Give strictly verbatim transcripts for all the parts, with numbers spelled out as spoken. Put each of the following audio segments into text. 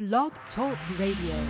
Blog Talk Radio.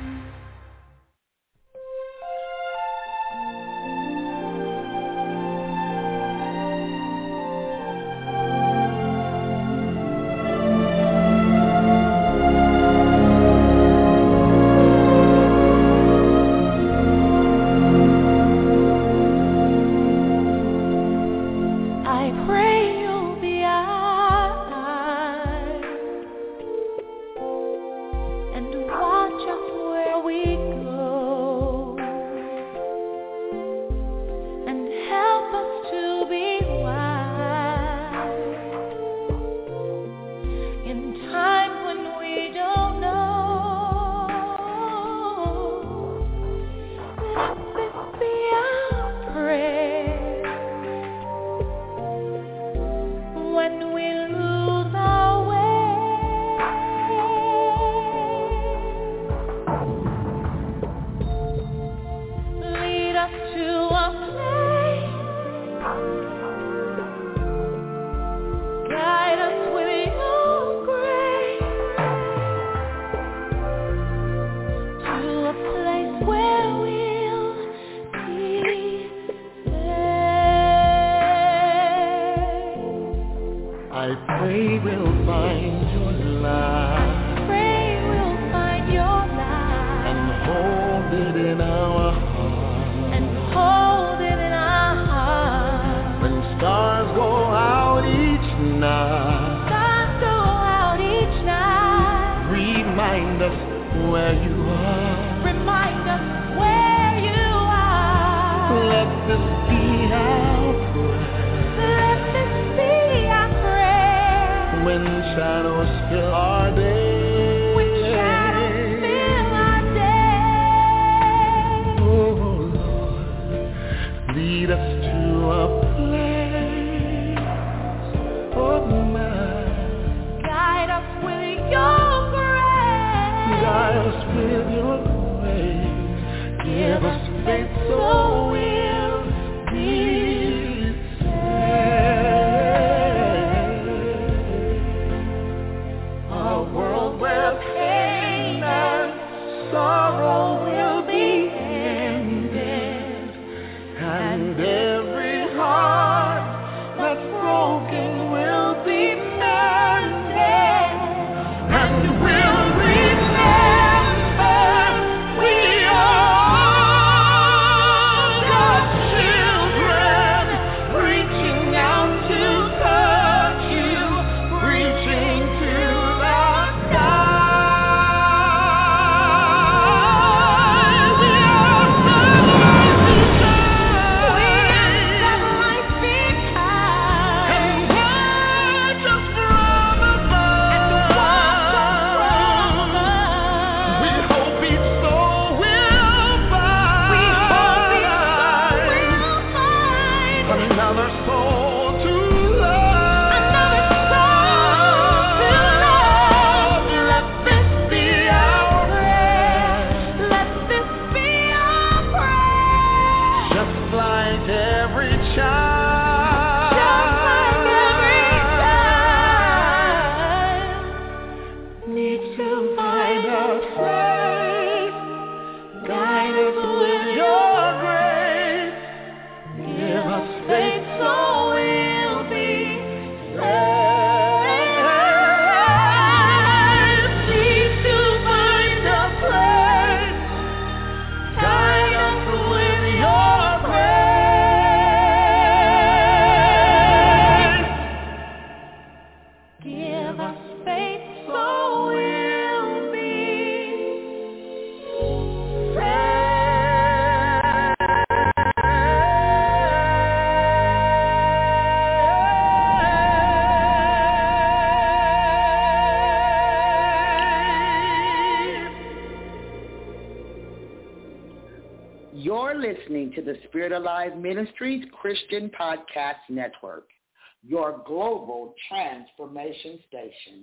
To the Spirit Alive Ministries Christian Podcast Network, your global transformation station.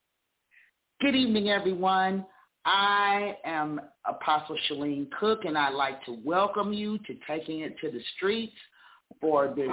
Good evening, everyone. I am Apostle Shalene Cook, and I'd like to welcome you to Taking It to the Streets for this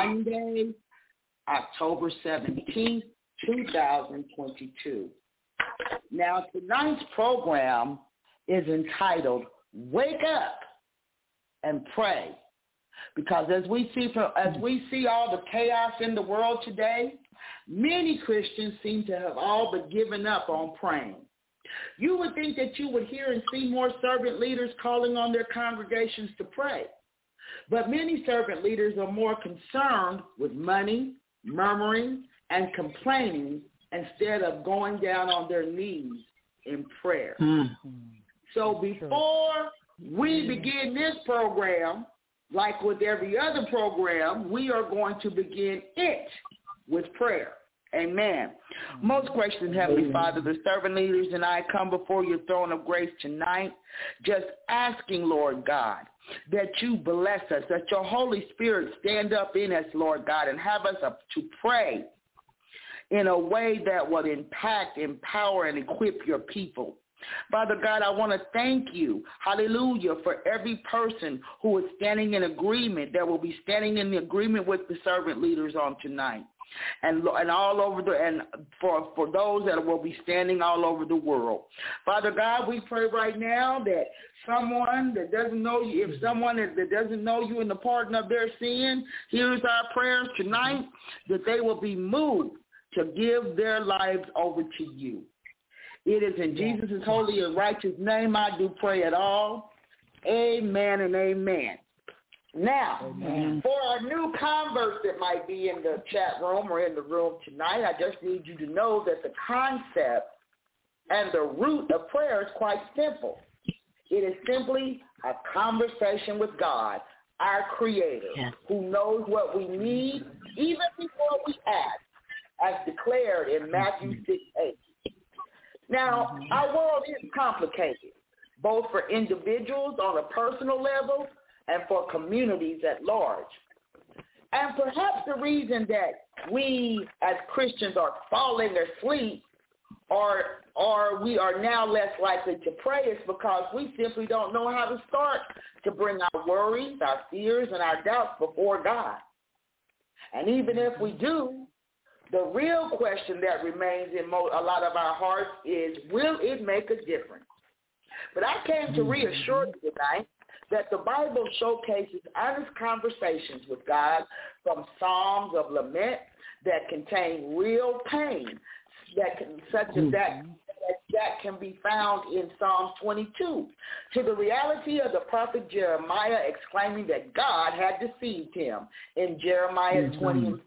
Monday, October seventeenth, two thousand twenty-two. Now, tonight's program is entitled Wake Up and Pray. Because as we see from, as we see all the chaos in the world today, many Christians seem to have all but given up on praying. You would think that you would hear and see more servant leaders calling on their congregations to pray. But many servant leaders are more concerned with money, murmuring, and complaining instead of going down on their knees in prayer. Mm-hmm. So before we begin this program, like with every other program, we are going to begin it with prayer. Amen. Most gracious and Heavenly Father, the servant leaders and I come before your throne of grace tonight, just asking, Lord God, that you bless us, that your Holy Spirit stand up in us, Lord God, and have us up to pray in a way that will impact, empower, and equip your people. Father God, I want to thank you, hallelujah, for every person who is standing in agreement, that will be standing in the agreement with the servant leaders on tonight. And and all over the and for for those that will be standing all over the world. Father God, we pray right now that someone that doesn't know you, if someone that, that doesn't know you in the pardon of their sin, hears our prayers tonight, that they will be moved to give their lives over to you. It is in Jesus' holy and righteous name I do pray it all. Amen and amen. Now, amen. For our new converts that might be in the chat room or in the room tonight, I just need you to know that the concept and the root of prayer is quite simple. It is simply a conversation with God, our Creator, yes. who knows what we need even before we ask, as declared in Matthew six eight. Now, mm-hmm. our world is complicated, both for individuals on a personal level and for communities at large. And perhaps the reason that we as Christians are falling asleep or, or we are now less likely to pray is because we simply don't know how to start to bring our worries, our fears, and our doubts before God. And even if we do, the real question that remains in mo- a lot of our hearts is, will it make a difference? But I came to reassure you tonight that the Bible showcases honest conversations with God from Psalms of lament that contain real pain, that can, such as that, that that can be found in Psalm twenty-two, to the reality of the prophet Jeremiah exclaiming that God had deceived him in Jeremiah mm-hmm. twenty and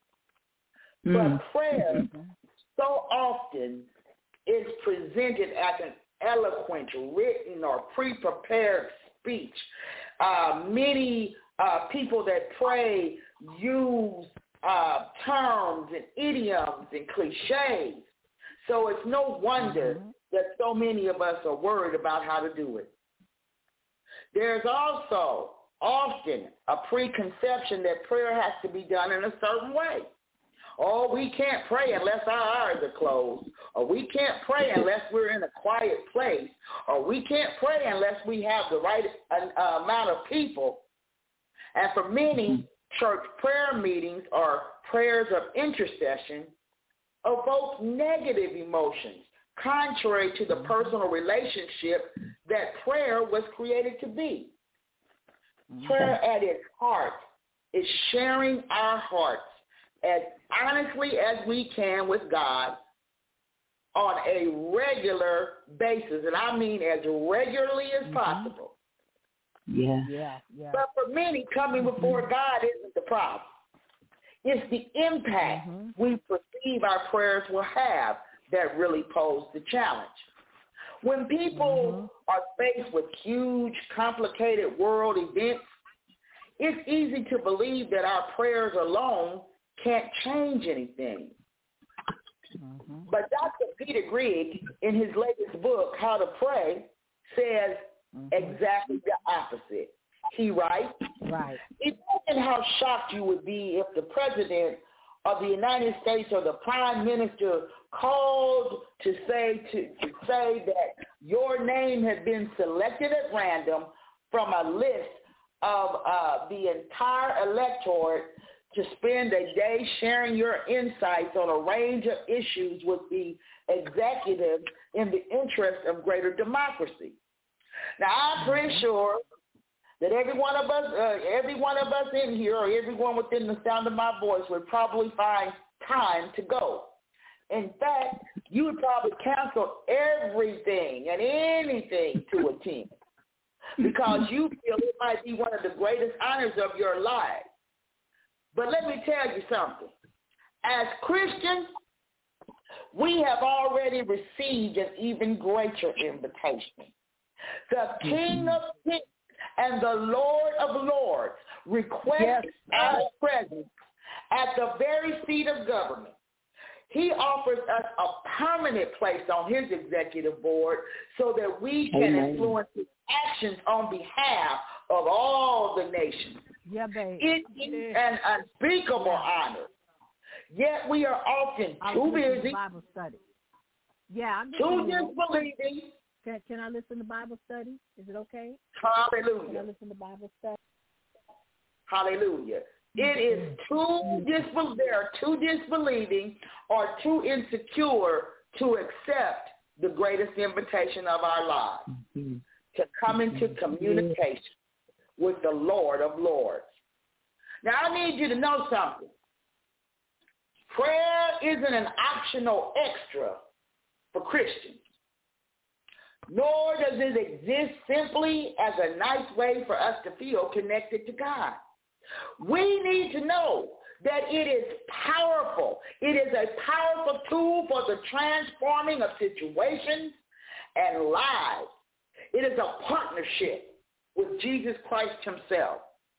seven. Mm-hmm. But prayer so often is presented as an eloquent, written, or pre-prepared speech. Uh, many uh, people that pray use uh, terms and idioms and cliches. So it's no wonder mm-hmm. that so many of us are worried about how to do it. There's also often a preconception that prayer has to be done in a certain way. Oh, we can't pray unless our eyes are closed. Or we can't pray unless we're in a quiet place. Or we can't pray unless we have the right uh, amount of people. And for many, church prayer meetings or prayers of intercession evoke negative emotions, contrary to the personal relationship that prayer was created to be. Prayer at its heart is sharing our hearts as honestly as we can with God on a regular basis, and I mean as regularly as mm-hmm. possible. Yeah. yeah, yeah. But for many, coming mm-hmm. before God isn't the problem. It's the impact mm-hmm. we perceive our prayers will have that really pose the challenge. When people mm-hmm. are faced with huge, complicated world events, it's easy to believe that our prayers alone can't change anything. Mm-hmm. But Doctor Peter Grigg, in his latest book, How to Pray, says mm-hmm. exactly the opposite. He writes, right. Imagine how shocked you would be if the President of the United States or the Prime Minister called to say to, to say that your name had been selected at random from a list of uh, the entire electorate to spend a day sharing your insights on a range of issues with the executives in the interest of greater democracy. Now, I'm pretty sure that every one of us, uh, every one of us in here, or everyone within the sound of my voice, would probably find time to go. In fact, you would probably cancel everything and anything to attend because you feel it might be one of the greatest honors of your life. But let me tell you something. As Christians, we have already received an even greater invitation. The King of Kings and the Lord of Lords request yes. our presence at the very seat of government. He offers us a permanent place on his executive board so that we can Amen. influence his actions on behalf of all the nations. Yeah, babe. It is an unspeakable yeah. honor. Yet we are often I too busy, Bible study. Yeah, I'm too disbelieving. Can, can I listen to Bible study? Is it okay? Hallelujah. Can I listen to Bible study? Hallelujah. It is too disbelieving. They are too disbelieving or too insecure to accept the greatest invitation of our lives, mm-hmm. to come into communication with the Lord of Lords. Now, I need you to know something. Prayer isn't an optional extra for Christians, nor does it exist simply as a nice way for us to feel connected to God. We need to know that it is powerful. It is a powerful tool for the transforming of situations and lives. It is a partnership with Jesus Christ himself.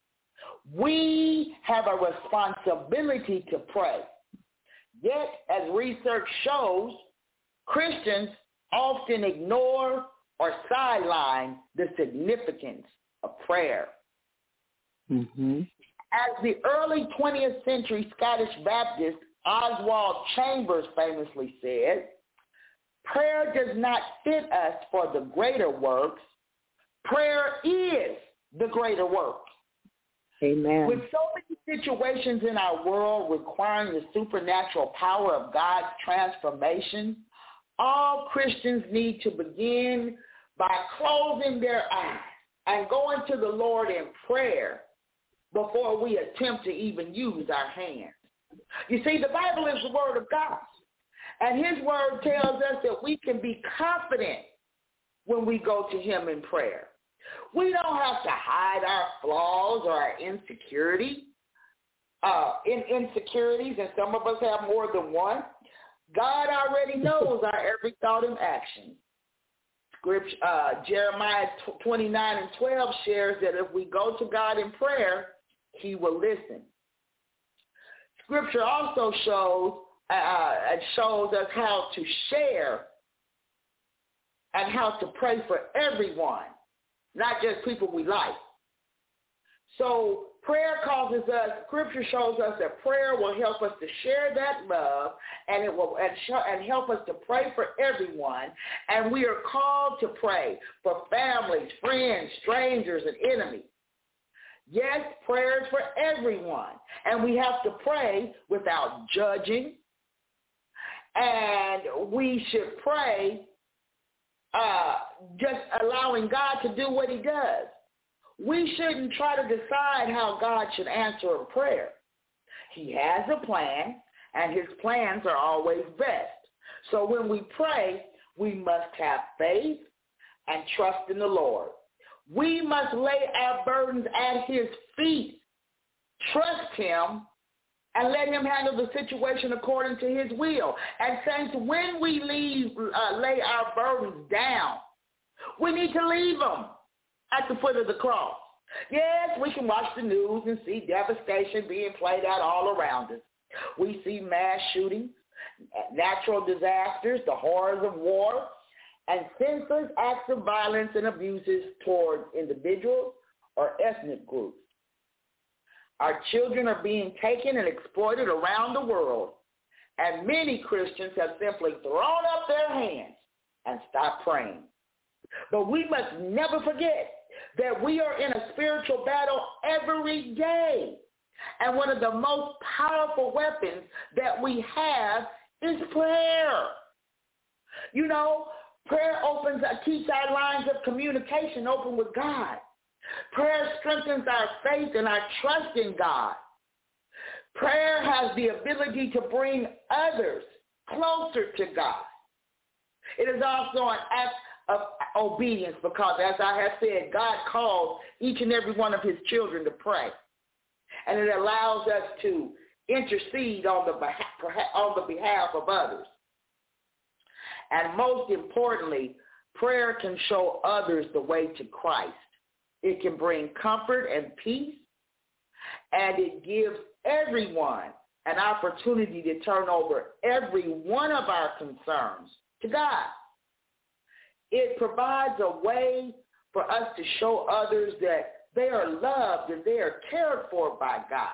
We have a responsibility to pray. Yet, as research shows, Christians often ignore or sideline the significance of prayer. Mm-hmm. As the early twentieth century Scottish Baptist Oswald Chambers famously said, prayer does not fit us for the greater works. Prayer is the greater work. Amen. With so many situations in our world requiring the supernatural power of God's transformation, all Christians need to begin by closing their eyes and going to the Lord in prayer before we attempt to even use our hands. You see, the Bible is the word of God, and his word tells us that we can be confident when we go to him in prayer. We don't have to hide our flaws or our insecurity, uh, in insecurities, and some of us have more than one. God already knows our every thought and action. Scripture, uh, Jeremiah twenty-nine and twelve shares that if we go to God in prayer, he will listen. Scripture also shows uh, it shows us how to share and how to pray for everyone, not just people we like. So prayer causes us, Scripture shows us that prayer will help us to share that love, and it will and, show, and help us to pray for everyone. And we are called to pray for families, friends, strangers, and enemies. Yes, prayer is for everyone, and we have to pray without judging, and we should pray uh, just allowing God to do what he does. We shouldn't try to decide how God should answer a prayer. He has a plan, and his plans are always best. So when we pray, we must have faith and trust in the Lord. We must lay our burdens at his feet, trust him, and let him handle the situation according to his will. And saints, when we leave, uh, lay our burdens down, we need to leave them at the foot of the cross. Yes, we can watch the news and see devastation being played out all around us. We see mass shootings, natural disasters, the horrors of war, and senseless acts of violence and abuses toward individuals or ethnic groups. Our children are being taken and exploited around the world, and many Christians have simply thrown up their hands and stopped praying. But we must never forget that we are in a spiritual battle every day. And one of the most powerful weapons that we have is prayer. You know, prayer opens, keeps our lines of communication open with God. Prayer strengthens our faith and our trust in God. Prayer has the ability to bring others closer to God. It is also an act of obedience because, as I have said, God calls each and every one of his children to pray. And it allows us to intercede on the behalf, on the behalf of others. And most importantly, prayer can show others the way to Christ. It can bring comfort and peace, and it gives everyone an opportunity to turn over every one of our concerns to God. It provides a way for us to show others that they are loved and they are cared for by God.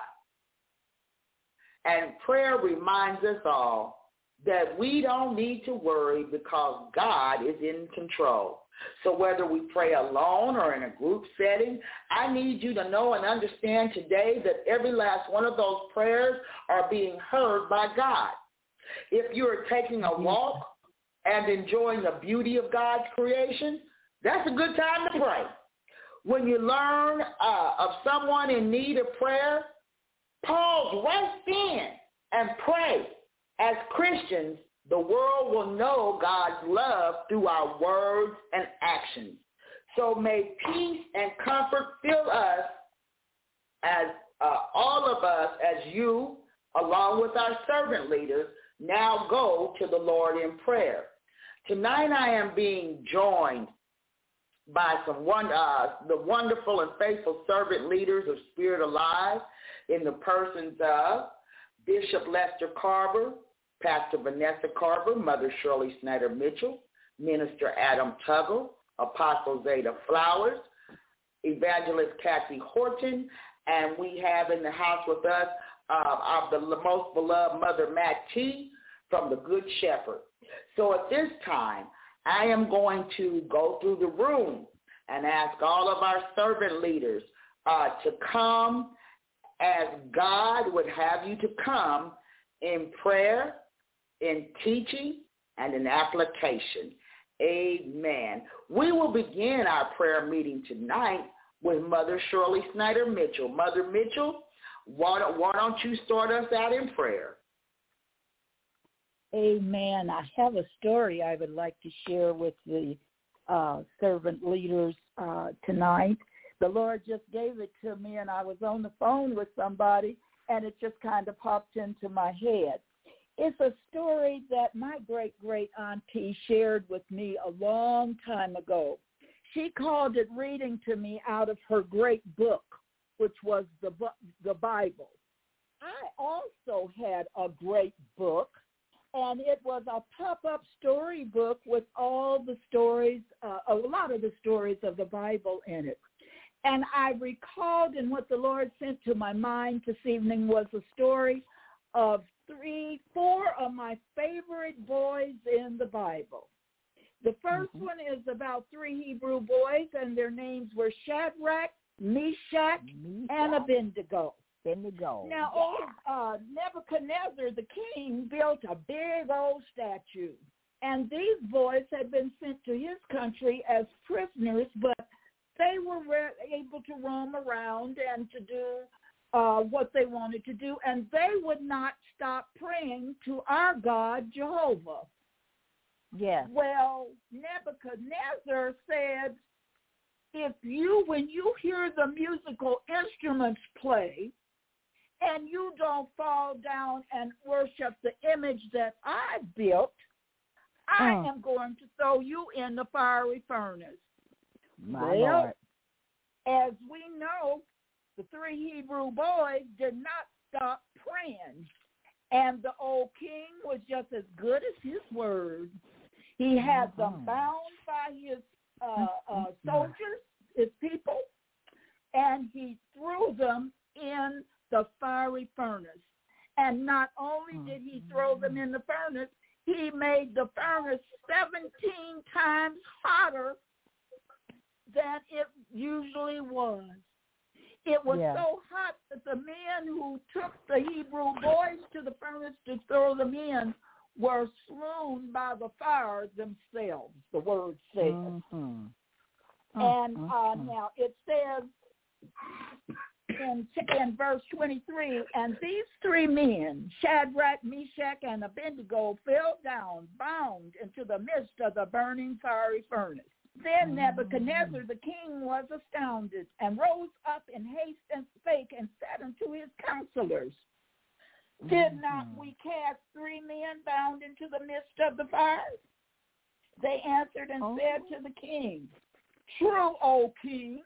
And prayer reminds us all that we don't need to worry because God is in control. So whether we pray alone or in a group setting, I need you to know and understand today that every last one of those prayers are being heard by God. If you're taking a walk and enjoying the beauty of God's creation, that's a good time to pray. When you learn uh, of someone in need of prayer, pause right then and pray. As Christians, the world will know God's love through our words and actions. So may peace and comfort fill us, as uh, all of us, as you, along with our servant leaders, now go to the Lord in prayer. Tonight I am being joined by some one, uh, the wonderful and faithful servant leaders of Spirit Alive in the persons of Bishop Lester Carver, Pastor Vanessa Carver, Mother Shirley Snyder Mitchell, Minister Adam Tuggle, Apostle Zeta Flowers, Evangelist Kathy Horton, and we have in the house with us uh, our the most beloved Mother Matt T. from the Good Shepherd. So at this time, I am going to go through the room and ask all of our servant leaders uh, to come as God would have you to come in prayer, in teaching, and in application. Amen. We will begin our prayer meeting tonight with Mother Shirley Snyder Mitchell. Mother Mitchell, why don't, why don't you start us out in prayer? Amen. I have a story I would like to share with the uh, servant leaders uh, tonight. The Lord just gave it to me, and I was on the phone with somebody, and it just kind of popped into my head. It's a story that my great-great-auntie shared with me a long time ago. She called it reading to me out of her great book, which was the, the Bible. I also had a great book, and it was a pop-up story book with all the stories, uh, a lot of the stories of the Bible in it. And I recalled, and what the Lord sent to my mind this evening was a story of three, four of my favorite boys in the Bible. The first mm-hmm. one is about three Hebrew boys, and their names were Shadrach, Meshach, Meshach. and Abednego. Abednego. Now, old uh, Nebuchadnezzar, the king, built a big old statue, and these boys had been sent to his country as prisoners, but they were re- able to roam around and to do uh, what they wanted to do, and they would not stop praying to our God, Jehovah. Yes. Well, Nebuchadnezzar said, if you, when you hear the musical instruments play, and you don't fall down and worship the image that I built, I oh. am going to throw you in the fiery furnace. My well, Lord. As we know, the three Hebrew boys did not stop praying, and the old king was just as good as his word. He had mm-hmm. them bound by his uh, uh, soldiers, his people, and he threw them in the fiery furnace. And not only did he throw them in the furnace, he made the furnace seventeen times hotter than it usually was. It was Yeah. so hot that the men who took the Hebrew boys to the furnace to throw them in were slain by the fire themselves, the word says. Mm-hmm. And mm-hmm. uh, now it says in, in verse twenty-three, and these three men, Shadrach, Meshach, and Abednego, fell down, bound into the midst of the burning fiery furnace. Then Nebuchadnezzar the king was astounded, and rose up in haste and spake, and said unto his counselors, Did not we cast three men bound into the midst of the fire? They answered and oh. said to the king, True, O king.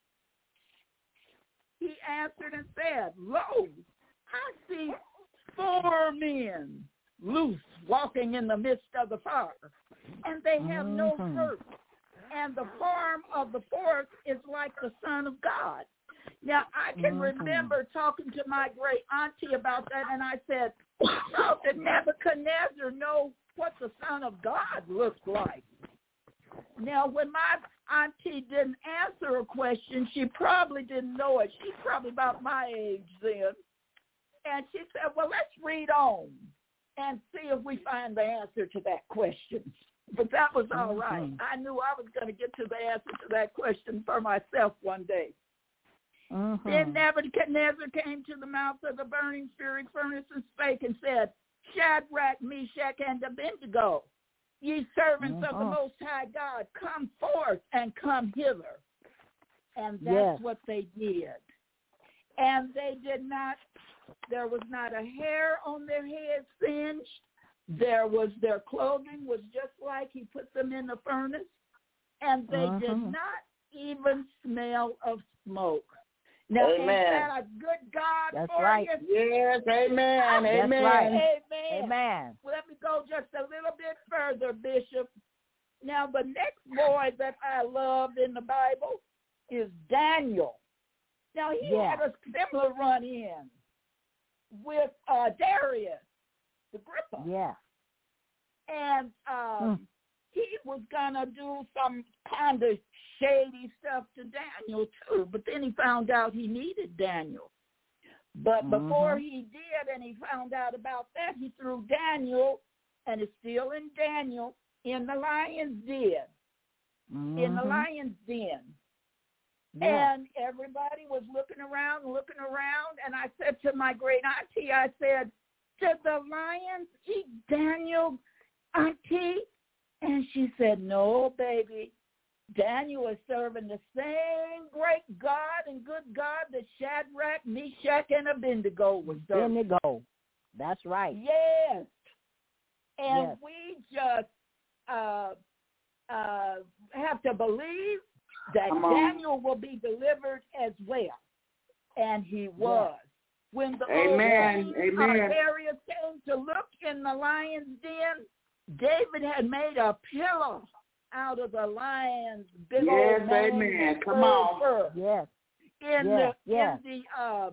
He answered and said, Lo, I see four men loose walking in the midst of the fire, and they have no mm-hmm. hurt. And the form of the fourth is like the Son of God. Now, I can mm-hmm. remember talking to my great auntie about that, and I said, how did Nebuchadnezzar know what the Son of God looked like? Now, when my auntie didn't answer a question, she probably didn't know it. She's probably about my age then. And she said, well, let's read on and see if we find the answer to that question. But that was all mm-hmm. right. I knew I was going to get to the answer to that question for myself one day. Mm-hmm. Then Nebuchadnezzar came to the mouth of the burning fiery furnace and spake and said, Shadrach, Meshach, and Abednego, ye servants mm-hmm. of the Most High God, come forth and come hither. And that's yes. what they did. And they did not, there was not a hair on their heads singed. There was, their clothing was just like he put them in the furnace. And they mm-hmm. did not even smell of smoke. Now, amen. Is that a good God That's for right. you? Yes, amen, That's amen. right. Amen. Amen. Well, let me go just a little bit further, Bishop. Now, the next boy that I love in the Bible is Daniel. Now, he yeah. had a similar run-in with uh, Darius, Agrippa. Yeah. And um, mm. he was going to do some kind of shady stuff to Daniel, too. But then he found out he needed Daniel. But mm-hmm. before he did, and he found out about that, he threw Daniel, and it's still in Daniel, in the lion's den. Mm-hmm. In the lion's den. Yeah. And everybody was looking around, looking around, and I said to my great auntie, I said, did the lions eat Daniel, auntie? And she said, no, baby. Daniel is serving the same great God and good God that Shadrach, Meshach, and Abednego was serving. Abednego. That's right. Yes. And yes. we just uh, uh, have to believe that Daniel will be delivered as well. And he was. Yes. When the Amen. old king, Amen. uh, Darius came to look in the lion's den, David had made a pillow out of the lion's big yes, old mane amen. and Come fur, on. fur. Yes. In yes. the yes. in the um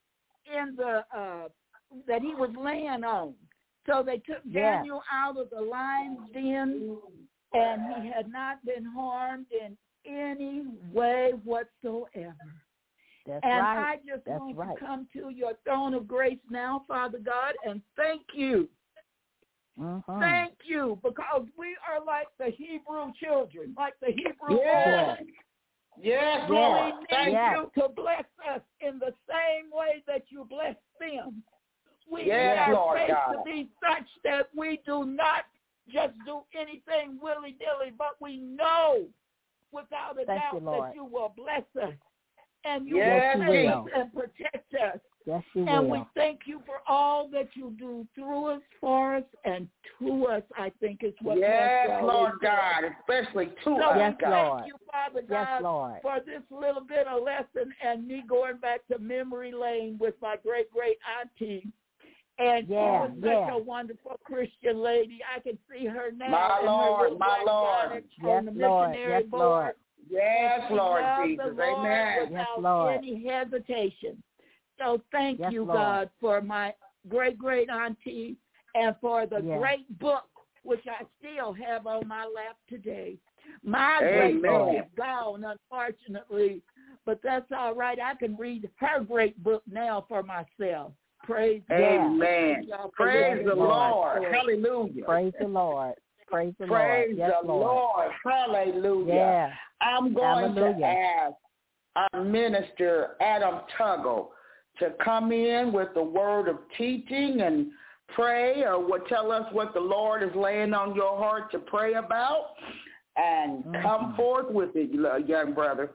in the uh that he was laying on. So they took yes. Daniel out of the lion's den, and he had not been harmed in any way whatsoever. That's and right. I just That's want right. to come to your throne of grace now, Father God, and thank you. Mm-hmm. Thank you, because we are like the Hebrew children, like the Hebrew Yes. boys. Yes, Yes. Lord. We Thank need yes. you to bless us in the same way that you bless them. We Yes, need our Lord faith God. to be such that we do not just do anything willy-nilly, but we know without a Thank doubt you, Lord. that you will bless us. And you Yes, will you bless will. us and protect us. Yes, you And will. we thank you for all that you do through us, for us, and to us, I think is what Yes, Pastor Lord always God, says. especially to So us, Yes, we God. Lord. thank you, Father Yes, God, Lord. for this little bit of lesson and me going back to memory lane with my great-great auntie. And Yeah, she was such yeah. a wonderful Christian lady. I can see her now My in Lord, her little my black Lord. bonnet Yes, on the Lord. missionary Yes, board. Lord. Yes, She Lord loved Jesus. the Lord Amen. without Yes, Lord. any hesitation. So thank Yes, you, Lord. God, for my great-great auntie and for the Yes. great book, which I still have on my lap today. My Amen. great book is gone, unfortunately, but that's all right. I can read her great book now for myself. Praise Amen. God. Praise the Lord. Lord. Hallelujah. Praise the Lord. Praise the Praise Lord. Yes, the Lord. Lord. Hallelujah. Yeah. I'm going Hallelujah. to ask our minister, Adam Tuggle, to come in with the word of teaching and pray, or what, tell us what the Lord is laying on your heart to pray about, and mm-hmm. come forth with it, young brother.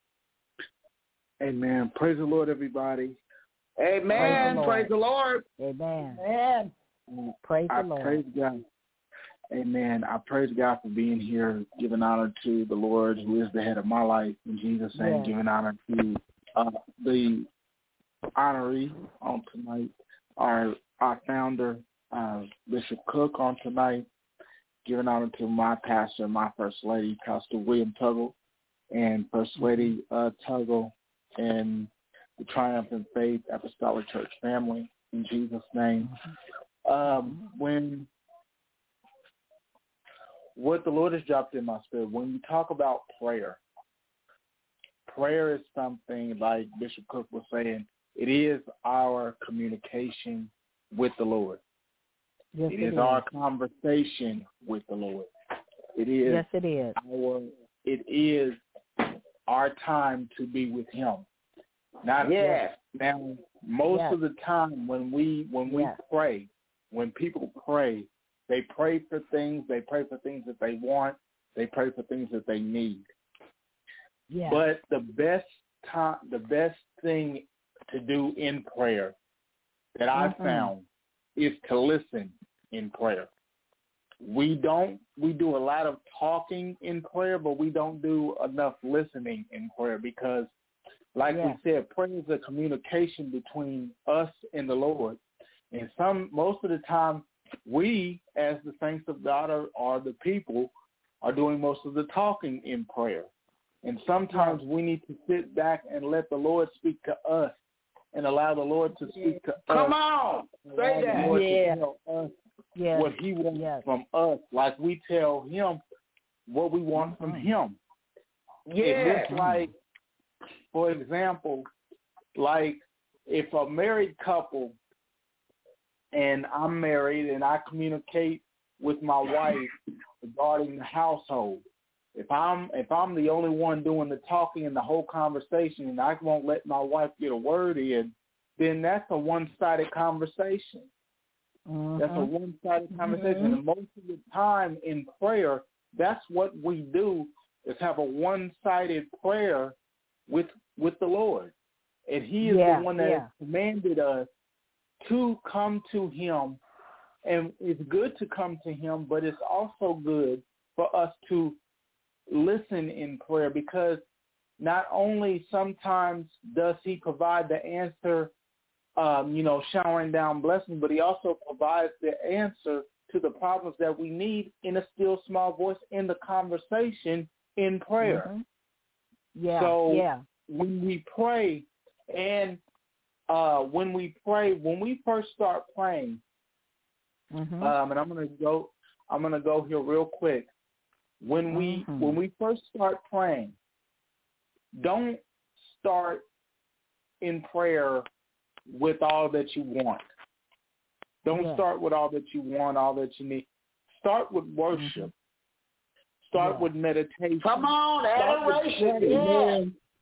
Amen. Praise the Lord, everybody. Amen. Praise the Lord. Praise the Lord. Amen. Amen. Praise I the Lord. Praise God. Amen. I praise God for being here, giving honor to the Lord, who is the head of my life. In Jesus' name, Yes. giving honor to uh, the honoree on tonight, our our founder, uh, Bishop Cook, on tonight, giving honor to my pastor, my First Lady, Pastor William Tuggle, and First Lady uh, Tuggle, and the Triumphant Faith Apostolic Church family, in Jesus' name. Um, when what the Lord has dropped in my spirit, when you talk about prayer, prayer is something, like Bishop Cook was saying, it is our communication with the Lord. Yes, it it is, is our conversation with the Lord. It is yes, it is. our it is our time to be with Him. Not yes. Now, most yes. of the time when we when we yes. pray, when people pray, they pray for things. They pray for things that they want. They pray for things that they need. Yes. But the best time, the best thing to do in prayer that I've mm-hmm. found is to listen in prayer. We don't, we do a lot of talking in prayer, but we don't do enough listening in prayer because, like yes. we said, prayer is a communication between us and the Lord. And some, most of the time, we, as the saints of God, are, are the people, are doing most of the talking in prayer. And sometimes yes. we need to sit back and let the Lord speak to us and allow the Lord to speak to Come us. Come on, say that. The Lord yeah. to tell us yes. what He wants yes. from us, like we tell Him what we want mm-hmm. from Him. Yeah. It looks like, for example, like if a married couple and I'm married and I communicate with my wife regarding the household, if I'm if I'm the only one doing the talking and the whole conversation and I won't let my wife get a word in, then that's a one-sided conversation. Mm-hmm. That's a one-sided conversation. Mm-hmm. And most of the time in prayer, that's what we do, is have a one-sided prayer with with the Lord. And He is yeah, the one that yeah. has commanded us to come to Him. And it's good to come to Him, but it's also good for us to listen in prayer, because not only sometimes does He provide the answer, um, you know, showering down blessings, but He also provides the answer to the problems that we need in a still small voice in the conversation in prayer. Mm-hmm. Yeah. So yeah. when we pray and uh, when we pray, when we first start praying, mm-hmm. um, and I'm gonna go, I'm gonna go here real quick. When we mm-hmm. when we first start praying, don't start in prayer with all that you want. Don't yeah. start with all that you want, all that you need. Start with worship. Mm-hmm. Start yeah. with meditation. Come on, adoration. Yeah.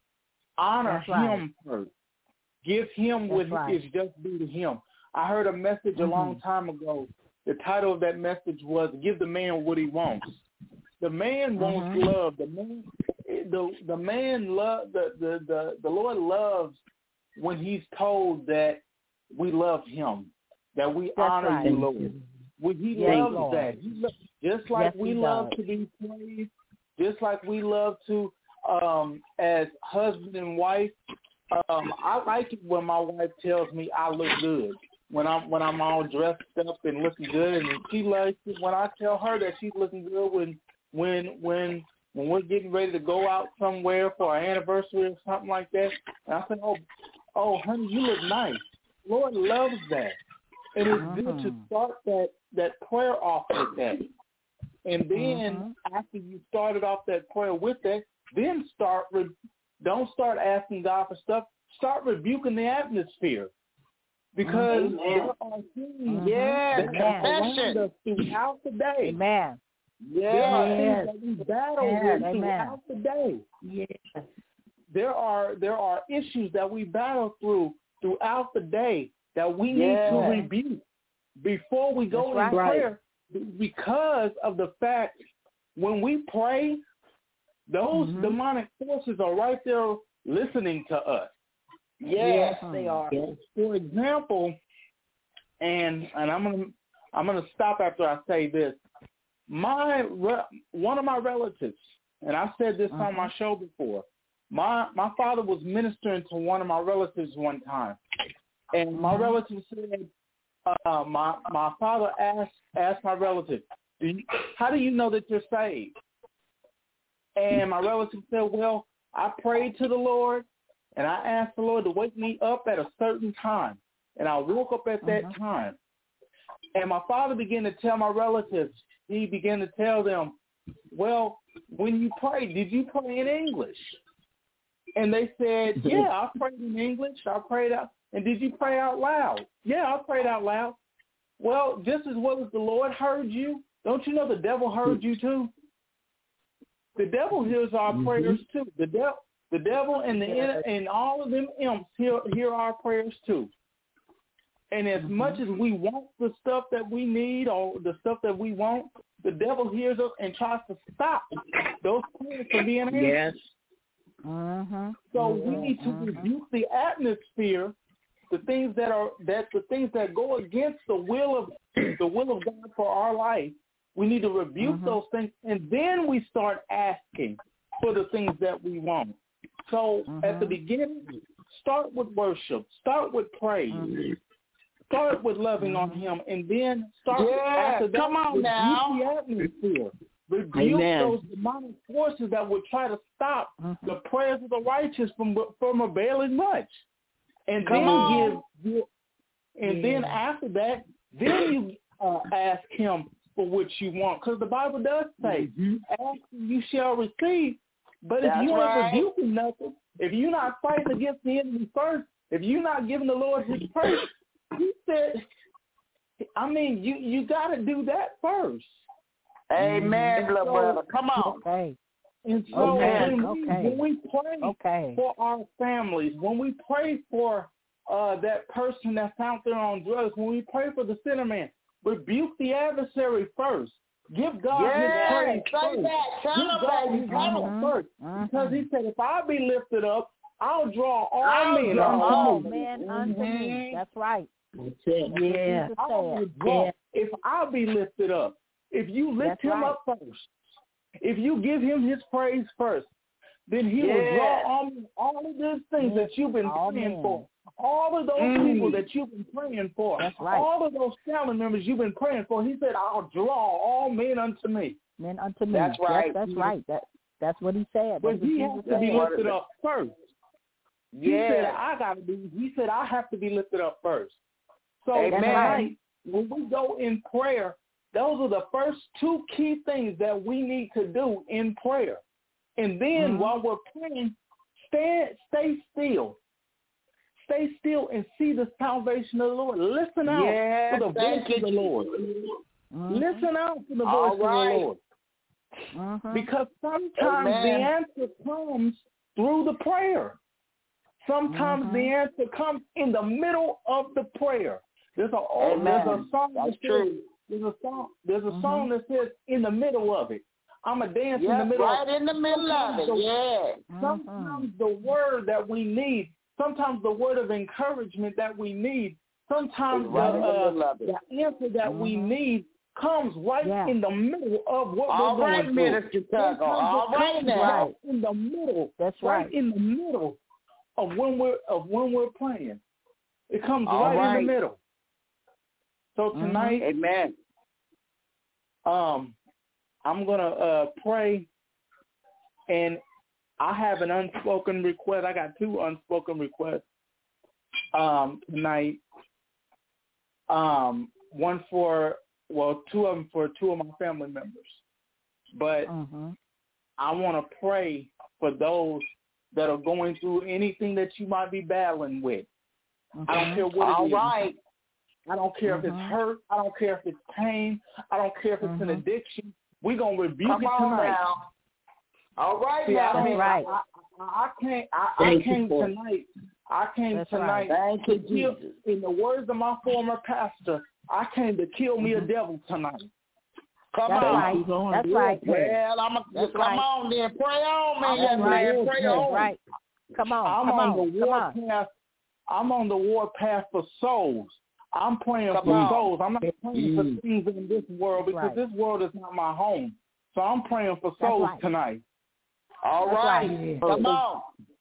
Honor That's right. Him first. Give Him That's what right. is just due to Him. I heard a message mm-hmm. a long time ago. The title of that message was "Give the Man What He Wants." The man wants mm-hmm. love. The man, the the man love the, the the the Lord loves when He's told that we love Him, that we That's honor right. you, Lord. When He yes, loves Lord. that. He lo- just like yes, we he love does. to be praised, just like we love to, um, as husband and wife. Um, I like it when my wife tells me I look good. When I'm when I'm all dressed up and looking good, and she likes it when I tell her that she's looking good when. When when when we're getting ready to go out somewhere for our anniversary or something like that, and I say, oh, oh, honey, you look nice. Lord loves that, and it's mm-hmm. good to start that that prayer off with that, and then mm-hmm. after you started off that prayer with that, then start with Don't start asking God for stuff. Start rebuking the atmosphere. Because Amen. there are things Yes, that are around confession. us throughout the day. Amen. There are Yes. things that we battle Yes. with Amen. throughout the day. Yes. There are there are issues that we battle through throughout the day that we need Yes. to rebuke before we go That's in right. prayer, because of the fact when we pray, those Mhm. demonic forces are right there listening to us. Yes. Yes, they are. For example, and and I'm gonna I'm gonna stop after I say this. My re- one of my relatives, and I said this on my show before. My my father was ministering to one of my relatives one time, and my relative said, uh, my my father asked asked my relative, do you, "How do you know that you're saved?" And my relative said, "Well, I prayed to the Lord, and I asked the Lord to wake me up at a certain time, and I woke up at that Mhm. time." And my father began to tell my relatives, he began to tell them, "Well, when you prayed, did you pray in English?" And they said, "Yeah, I prayed in English. I prayed out." "And did you pray out loud?" "Yeah, I prayed out loud." "Well, just as well as the Lord heard you, don't you know the devil heard you too?" The devil hears our Mm-hmm. prayers too. The devil, the devil, and the and all of them imps hear hear our prayers too. And as Mm-hmm. much as we want the stuff that we need or the stuff that we want, the devil hears us and tries to stop those prayers from being answered. Yes. Mm-hmm. So we need to Mhm. rebuke the atmosphere, the things that are that the things that go against the will of the will of God for our life. We need to rebuke Mhm. those things, and then we start asking for the things that we want. So at the Mhm. beginning, start with worship, start with praise, Mhm. start with loving on Him, and then start Yes, after that. come on rebuke now. the atmosphere. Rebuke Amen. those demonic forces that would try to stop Mhm. the prayers of the righteous from from availing much. And Come then on. give, give and then after that, then you uh, ask Him for what you want, because the Bible does say, Mm-hmm. "Ask and you shall receive." But That's if you ain't right. rebuking nothing, if you're not fighting against the enemy first, if you're not giving the Lord His praise, He said, I mean, you you got to do that first. Amen, And little so- brother. Come on. Okay. And so Okay, when, we, okay. when we pray Okay. for our families, when we pray for uh, that person that's out there on drugs, when we pray for the sinner man, rebuke the adversary first. Give God Yes, His praise say first. that. Tell Give them, God baby. His Tell praise them. first. Mhm. Because He said, if I be lifted up, I'll draw all I'll men draw unto All me. men unto me. Mhm. That's right. That's it. That's what Yeah. Jesus I will said. draw. Yeah. If I be lifted up, if you lift That's Him right. up first, if you give Him His praise first, then He will Yes. draw all, all of those things Yes. that you've been All praying men. for. All of those Mm. people that you've been praying for. That's right. All of those family members you've been praying for. He said, I'll draw all men unto me. Men unto me. That's right. Yes, that's right. That that's what He said. But That's what He Jesus has to be said. lifted up first. He said, Yes. I got to be, he said, I have to be lifted up first. So Amen. tonight, when we go in prayer, those are the first two key things that we need to do in prayer. And then Mhm. while we're praying, stand, stay still. Stay still and see the salvation of the Lord. Listen out Yes, for the thank voice of the you, Lord. Mhm. Listen out for the voice All of the right. Lord. Mhm. Because sometimes Amen. the answer comes through the prayer. Sometimes Mhm. the answer comes in the middle of the prayer. There's a oh, there's a Amen. song That's that says, true. there's a song there's a Mhm. song that says in the middle of it. I'm a dance in the Yep, middle. right in the middle of it. Sometimes the- Yeah. Sometimes the word that we need, sometimes the word of encouragement that we need, sometimes It's right the, in the uh, middle of it. the answer that we Mhm. need comes right Yeah. in the middle of what All we're right, going Minister through. Tuggle. All Sometimes it right comes now. right in the middle. That's right. right. in the middle of when we're of when we're praying. It comes All right, right. in the middle. So tonight, Amen. um, I'm gonna uh, pray, and I have an unspoken request. I got two unspoken requests um, tonight. Um, one for well, two of them for two of my family members, but Mhm. I want to pray for those that are going through anything that you might be battling with. Mm-hmm. I don't care what All it is. right. I don't care mm-hmm. if it's hurt. I don't care if it's pain. I don't care if it's mm-hmm. an addiction. We're going to rebuke Come it tonight. Now. All right, See, now. I mean, right. I, I, I can't. I, I came tonight. I came That's tonight right. to kill. In the words of my former pastor, I came to kill me mm-hmm. a devil tonight. Come That's on. right. That's right. Well, I'm a, That's come right. on then. Pray on, man. That's right. right. Pray That's on. right. Come on. I'm come on, on. the Come war on. path. I'm on the war path for souls. I'm praying Come for on. souls. I'm not praying for things in this world because right. this world is not my home. So I'm praying for souls right. tonight. All That's right. right. Come on.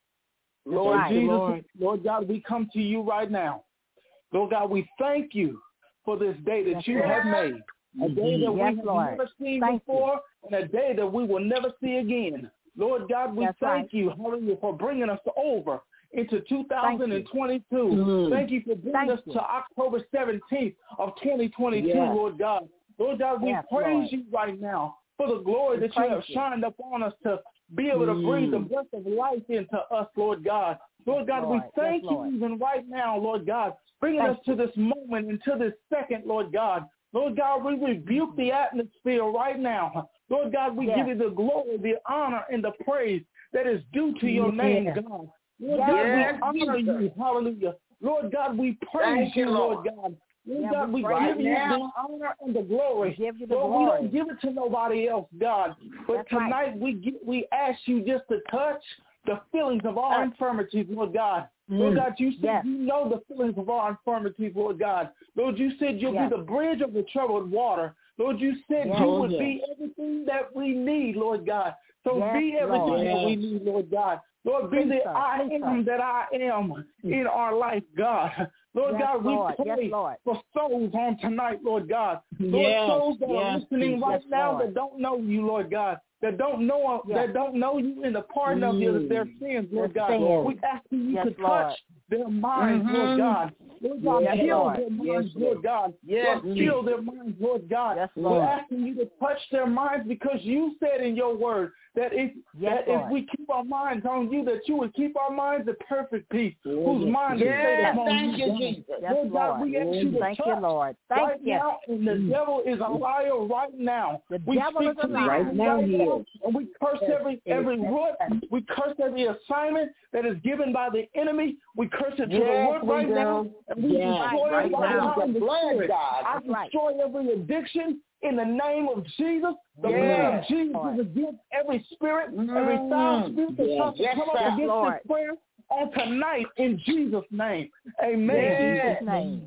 Lord right. Jesus, Lord. Lord God, we come to you right now. Lord God, we thank you for this day that yes, you Lord. have made. A day that yes, we have Lord. never seen thank before you. and a day that we will never see again. Lord God, we That's thank right. you, hallelujah, for bringing us over into two thousand twenty-two. Thank you, mm. thank you for bringing thank us you. to October seventeenth of twenty twenty-two, yes. Lord God. Lord God, we yes, praise Lord. you right now for the glory we that you have you. shined upon us to be able to breathe the breath of life into us, Lord God. Lord God, Lord. we thank yes, you Lord. even right now, Lord God, bringing thank us to this moment and to this second, Lord God. Lord God, we rebuke the atmosphere right now. Lord God, we yes. give you the glory, the honor, and the praise that is due to your yes. name, God. Lord yes. God, we honor you. Hallelujah. Lord God, we praise Thank you, you, Lord Lord. God. Lord yeah, God, we right give you now. the honor and the glory. We give you the Lord, glory. we don't give it to nobody else, God. But That's tonight right. we get, we ask you just to touch the feelings of our infirmities, Lord God. Mm. Lord God, you said yes. you know the feelings of our infirmities, Lord God. Lord, you said you'll yes. be the bridge of the troubled water. Lord, you said yes. you would yes. be everything that we need, Lord God. So yes, be everything Lord. that we need, Lord God. Lord, be Please, the sir. I Please, am sir. that I am in our life, God. Lord yes, God, we Lord. pray yes, Lord. for souls on tonight, Lord God. Lord, yes. souls that yes. are listening right yes, now Lord. that don't know you, Lord God. That don't know yes. that don't know you in the pardon mm. of your, their sins, Lord their God. sins. We ask you yes, to touch Lord. their minds, mm-hmm. Lord God. Lord God, yes, heal Lord. their minds, yes, Lord God. Yes, Lord, heal their minds, Lord God. Yes, We're Lord. asking you to touch their minds because you said in your word that if yes, that Lord. if we keep our minds on you, that you would keep our minds in perfect peace, oh, whose yes. mind yes. is stayed upon Thank you, you, God. Jesus. Yes, Lord God, Lord. we ask you to Thank touch you, Lord. Thank right you. now, and the mm. devil is a liar right now. The we devil speak is a to liar. right now, right now, and we curse yes. every every root. We curse every assignment that is given by the enemy. We curse it to yes, the root right do. now, and we yes. destroy right, it right right now. now in the blood, spirit. God. I That's destroy right. every addiction in the name of Jesus. The yes. blood of Jesus Lord. is against every spirit, mm. every foul spirit that yes. comes yes, come up yes, against Lord. this prayer on tonight in Jesus' name. Amen. Yes. In Jesus' name.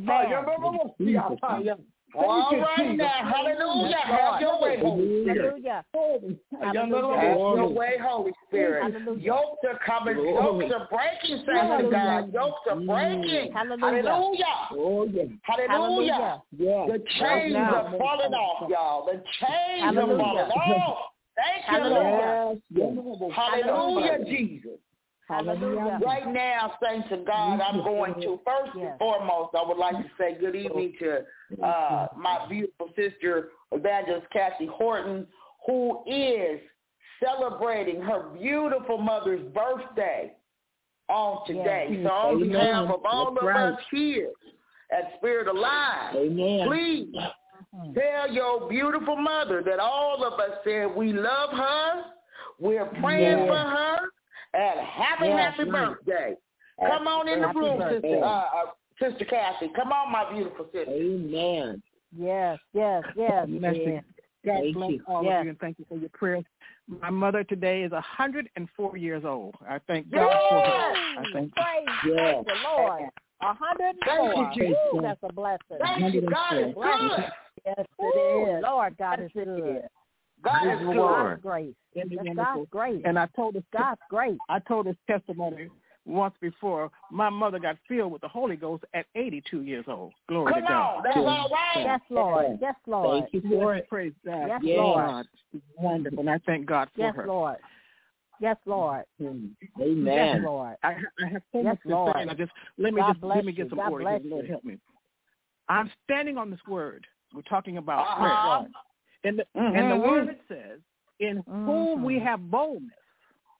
Amen. Amen. All you, right Jesus. now. Hallelujah. Yes, Have your way, Holy Spirit. Hallelujah. Have your way, Holy Spirit. Hallelujah. Yokes are coming. Glory. Yokes are breaking, saints of God. Yokes are breaking. Hallelujah. Hallelujah. Oh, yes. Hallelujah. Yes. The chains right are falling off, y'all. The chains Hallelujah. are falling off. Thank you, Hallelujah. Lord. Yes. Hallelujah, Jesus. Hallelujah. Right now, saints of God, I'm going to, first yes. and foremost, I would like to say good evening to uh, my beautiful sister, Evangelist Kathy Horton, who is celebrating her beautiful mother's birthday on today. Yes. So on Amen. behalf of all That's of right. us here at Spirit Alive, Amen. please mm-hmm. tell your beautiful mother that all of us said we love her, we're praying yes. for her, and happy, yes. happy birthday. Happy Come on in the room, birthday. sister, uh, uh, Sister Kathy. Come on, my beautiful sister. Amen. Yes, yes, yes. yes. God thank bless you. all yes. of you, and thank you for your prayers. My mother today is one hundred four years old. I thank God yes. for her. I thank Praise yes. the Lord. one hundred Thank four. you, Ooh, that's a blessing. Thank you. God is good. Yes, it is. Lord, God is good. God Praise is the good. Lord. God's grace. Isn't it That's wonderful? God's grace. And I told this God's grace. I told this testimony once before. My mother got filled with the Holy Ghost at eighty-two years old. Glory Come to God. on, that's yes. all right. Yes, Lord. Yes, Lord. Thank you for yes, it. praise God. Yes, yes, Lord. God. It's wonderful, and I thank God for yes, her. Lord. Yes, Lord. Amen. Yes, Lord. I, I have so yes, much to Lord. say, and I just let me God just let me you. get some God order bless here. Lord, you. help me. I'm standing on this word. We're talking about Uh-huh. prayer, and the mm-hmm. and the word it says, "In mm-hmm. whom we have boldness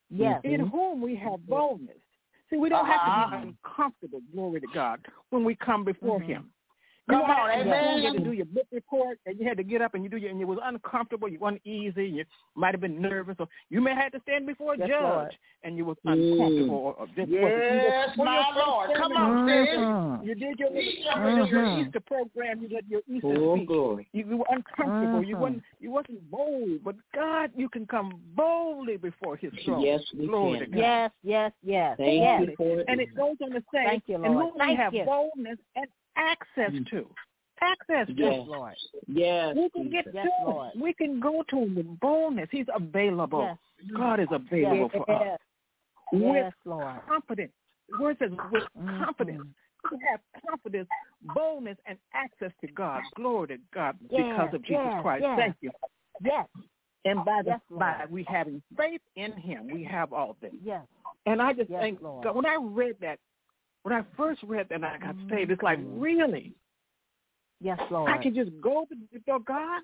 Yes. In whom we have boldness. See, we don't uh-huh. have to be uncomfortable, glory to God, when we come before mm-hmm. him. Come you on, amen. You had to do your book report, and you had to get up and you do your, and it was uncomfortable, you weren't easy, you might have been nervous, or you may have to stand before a yes, judge, Lord. and you was uncomfortable. Or, or just yes, was, my Lord. Come on, mm-hmm. sis. You did your, mm-hmm. your Easter program, you did your Easter oh, speech. Glory. You, you were uncomfortable. Mm-hmm. You wasn't you wasn't bold, but God, you can come boldly before His throne. Yes, we Glory can. To God. Yes, yes, yes. Thank yes. you for it. And it goes on to say, Thank you, Lord. and whom Thank we have you. boldness and access mm-hmm. to. Access to yes, Lord. Yes, we can get yes, to Lord. him. We can go to him with boldness. He's available. Yes. God is available yes. for us. Yes, with Lord. confidence. The word says with mm-hmm. confidence. We have confidence, boldness, and access to God. Glory to God yes, because of Jesus yes, Christ. yes. Thank you. Yes. And by the yes, by we having faith in Him, we have all this. Yes. And I just yes, think Lord. God, when I read that, when I first read that, and I got mm-hmm. saved. It's like really. Yes, Lord. I can just go before God.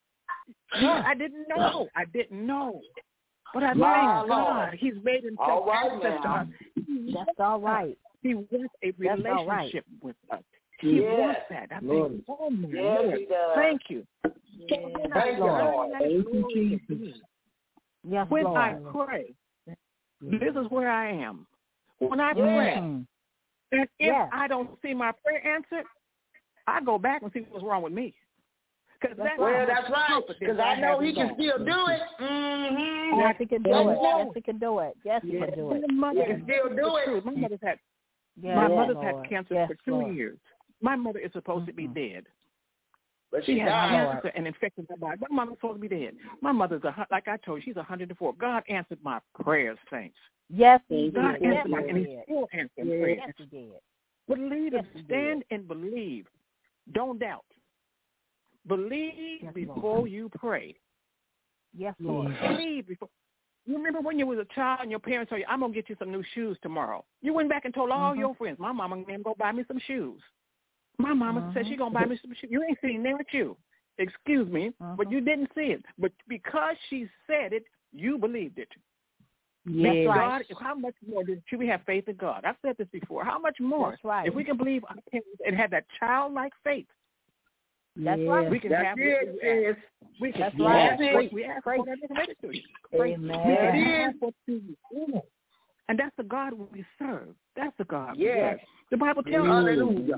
No, I didn't know. I didn't know. But I thank wow, God. Lord. He's made himself all right access to us. That's all right. He wants a relationship right. with us. He yes. wants that. I Lord. think, oh my yes, Lord. he does. Thank you. Yes. Thank you, Lord. Thank you, Jesus. Yes, when Lord. I pray, this is where I am. When I yes. pray, and if yes. I don't see my prayer answered, I go back and see what's wrong with me. That's that's well, that's right. Because I know He can still do it. Mm-hmm. Yes, He can do it. Yes, He can do it. Yes, He yes. can do it. My mother He can still do it. My mother's had, yes, my mother's Lord. had cancer yes, for two Lord. years. My mother is supposed mm-hmm. to be dead. But she she had died. cancer and infected her body. My mother's supposed to be dead. My mother's, a, like I told you, she's one hundred four. God answered my prayers, saints. Yes, He God did. answered Yes, my, he and He did. still answered yes, prayers. Yes, He did. Believe yes, and stand and believe. Don't doubt. Believe yes, before Lord. you pray. Yes, Lord. Believe before. You remember when you was a child and your parents told you, I'm going to get you some new shoes tomorrow. You went back and told all mm-hmm. your friends, my mama going to go buy me some shoes. My mama mm-hmm. said she's going to buy me some shoes. You ain't seen there with you. Excuse me, mm-hmm. but you didn't see it. But because she said it, you believed it. Yes, God, right. how much more should we have faith in God? I've said this before. How much more? That's right. If we can believe our parents and have that childlike faith, that's right. We can That's have it. we ask. We can That's right. That's we ask Pray. for that related to you. Amen. We can have what you want. And that's the God we serve. That's the God. Yes. The Bible tells us. Hallelujah.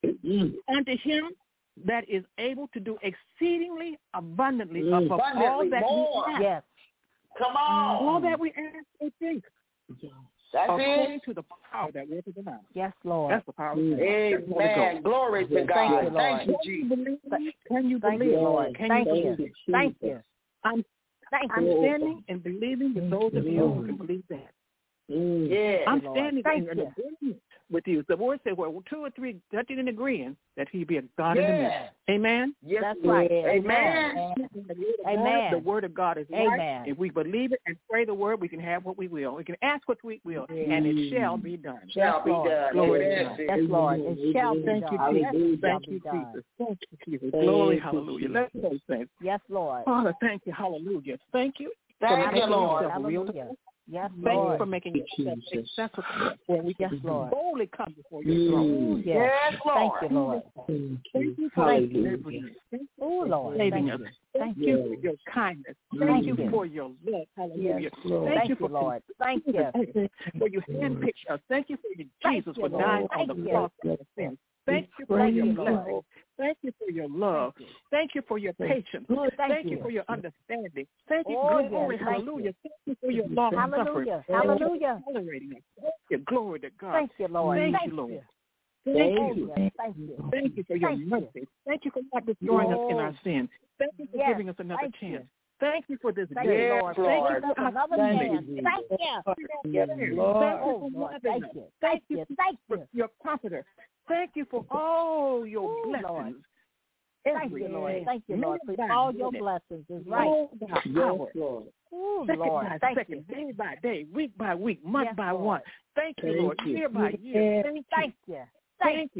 Unto Him that is able to do exceedingly abundantly mm. above abundantly all that more. we ask. Yes. Come on. All that we ask or think. That's according it. to the power that worketh in us. Yes, Lord. That's the power of God. Amen. Glory to God. Thank you, Lord. Thank you, Jesus. Can you Thank believe? you, Lord. Can Thank you you. believe? Thank you. I'm, Thank I'm you. standing and believing with those of you who can believe that. Mm. Yes, I'm Lord. standing Thank in you. agreement with you. The word says, well, two or three touching and agreeing that He be a God yes. in the midst. Amen? Yes, that's right. Amen. Amen. The word of God is Amen. right. If we believe it and pray the word, we can have what we will. We can ask what we will, mm. and it shall be done. Shall be Lord. done. Glory yes, to God. Yes, Lord. It shall be Thank done. you, Jesus. Yes, Thank you, Jesus. Thank you, Jesus. Glory, hallelujah. Let's pray, saints. Yes, Lord. Father, thank you, hallelujah. Thank you. Thank for you, Lord. Hallelujah. Yes, Thank Lord. you for making it accessible where we can yes, Lord. boldly come before your throne. Yes. yes, Lord. Thank you, Lord. Thank you for Hallelujah. Oh, Lord. saving Thank us. You. Thank Thank you you for your kindness. Thank Thank you you for your love. Hallelujah. Yes, Thank, Thank you you, for Lord. Thank you. for you handpicked us. Thank you for your Jesus you, for dying Lord. on the Thank cross you. for sin. Thank you for your you, blessing. Lord. Thank you for your love. Thank you, Thank you for your patience. Thank Thank you you. for your understanding. Thank you, Oh, glory, yes, thank hallelujah. you. Thank you for your long suffering. Hallelujah. Hallelujah. Tolerating us. Thank you, glory to God. Thank you, Lord. Thank Thank you, Lord. you. Thank Oh, you. yes, Thank you. Thank you for your Thank mercy. you. Thank you for not destroying us in Oh. our sins. Thank you for Yes, giving us another thank chance. you. Thank you for this Thank day. you, Yes, Lord. Lord. Thank you for another Thank chance. you. Thank you. Yes, Lord. Oh, Lord. Thank you. Thank you. Thank for you. your comforter. Thank you for all your Oh, blessings. Lord. Thank Every you, Lord. day. Thank you, Lord, Minute for by all your minute. blessings. Is right. Hour by hour. Lord. Oh, Second Lord. by Thank second, you. day by day, week by week, month Yes, by Lord. month. Thank you, Thank Lord. you. Year by year. Thank you. Thank you. Thank you.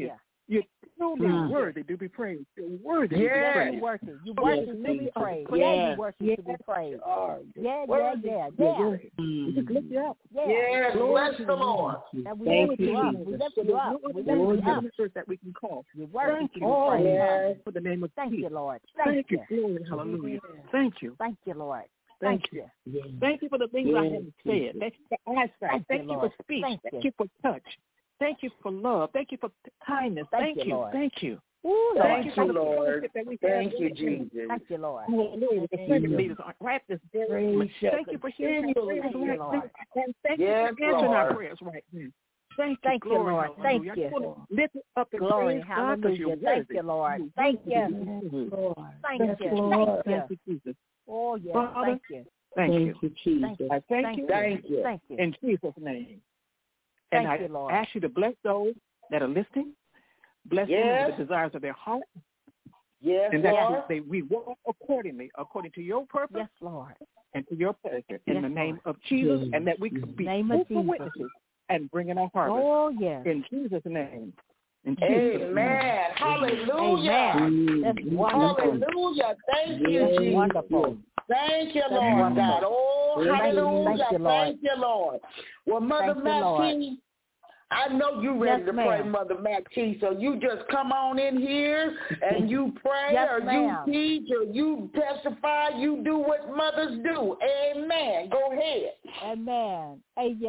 You're truly Mm. worthy to be praised. You're worthy Yes. to be You're praised. worthy. You're worthy Yes. to be praised. Yes. Yeah, you're worthy to be praised. Yeah, yeah, Worthy. yeah, You're yeah. worthy. We just lift you up. Yeah. Yes, Glory bless to the your name. Lord. And we Thank lift you, you up. Jesus. We lift For you there's up. no We other lift name you in up. heaven and earth that we can call. You're worthy Thank to you, be Father praised. Yes. for the name of Thank you, Jesus. Lord. Thank Thank you. you. Glory, hallelujah. Thank you. Thank you, Lord. Thank Thank you. you. Thank you for the things I Yes, haven't said. Thank you for eyesight. Thank Thank you, you for Lord. speech. Thank Thank you. you for touch. Thank you for love. Thank you for kindness. Thank Thank you, you. Lord. Thank you. Ooh, Lord. Thank you you, for the Lord. fellowship that we Thank have you, with Jesus. Thank you, Lord. Hallelujah. The servant leaders are right this very Praise moment. shall Thank you for hearing our continually prayers Thank you, right Lord. now. And thank Yes, you for answering our Lord. prayers right now. Thank you, Thank you, glory, Lord. hallelujah. Thank I you. just want to lift it up and Glory, praise God because you're hallelujah. worthy. Thank you, Lord. You're Thank worthy you. to be praised. Thank Thank you. you, Thank Thank you. you, Jesus. Oh, yes. Father, Thank you. Thank you. Thank you, Jesus. Thank you. I thank Thank you. you. Thank you. Thank you. In Jesus' name. Thank And I you, Lord. ask you to bless those that are listening. Bless them Yes. with the desires of their heart. Yes, And that Lord. they, we walk accordingly, according to your purpose Yes, Lord. and to your pleasure. In Yes, the name Lord. of Jesus, and that we can be Name of fruitful Jesus. witnesses and bring in our harvest. Oh, yes. In Jesus' name. In Jesus' name. Amen. Hallelujah. Amen. That's wonderful. Hallelujah. Thank you, That's Jesus. wonderful. Thank you, That's Lord wonderful. God. Oh, Thank you, hallelujah. thank you, Lord. Thank you, Lord. Well, Mother Thank you, Lord. Maxine, I know you're ready Yes, to pray, ma'am. Mother Maxine. So you just come on in here and you pray Yes, or ma'am. you teach or you testify. You do what mothers do. Amen. Go ahead. Amen.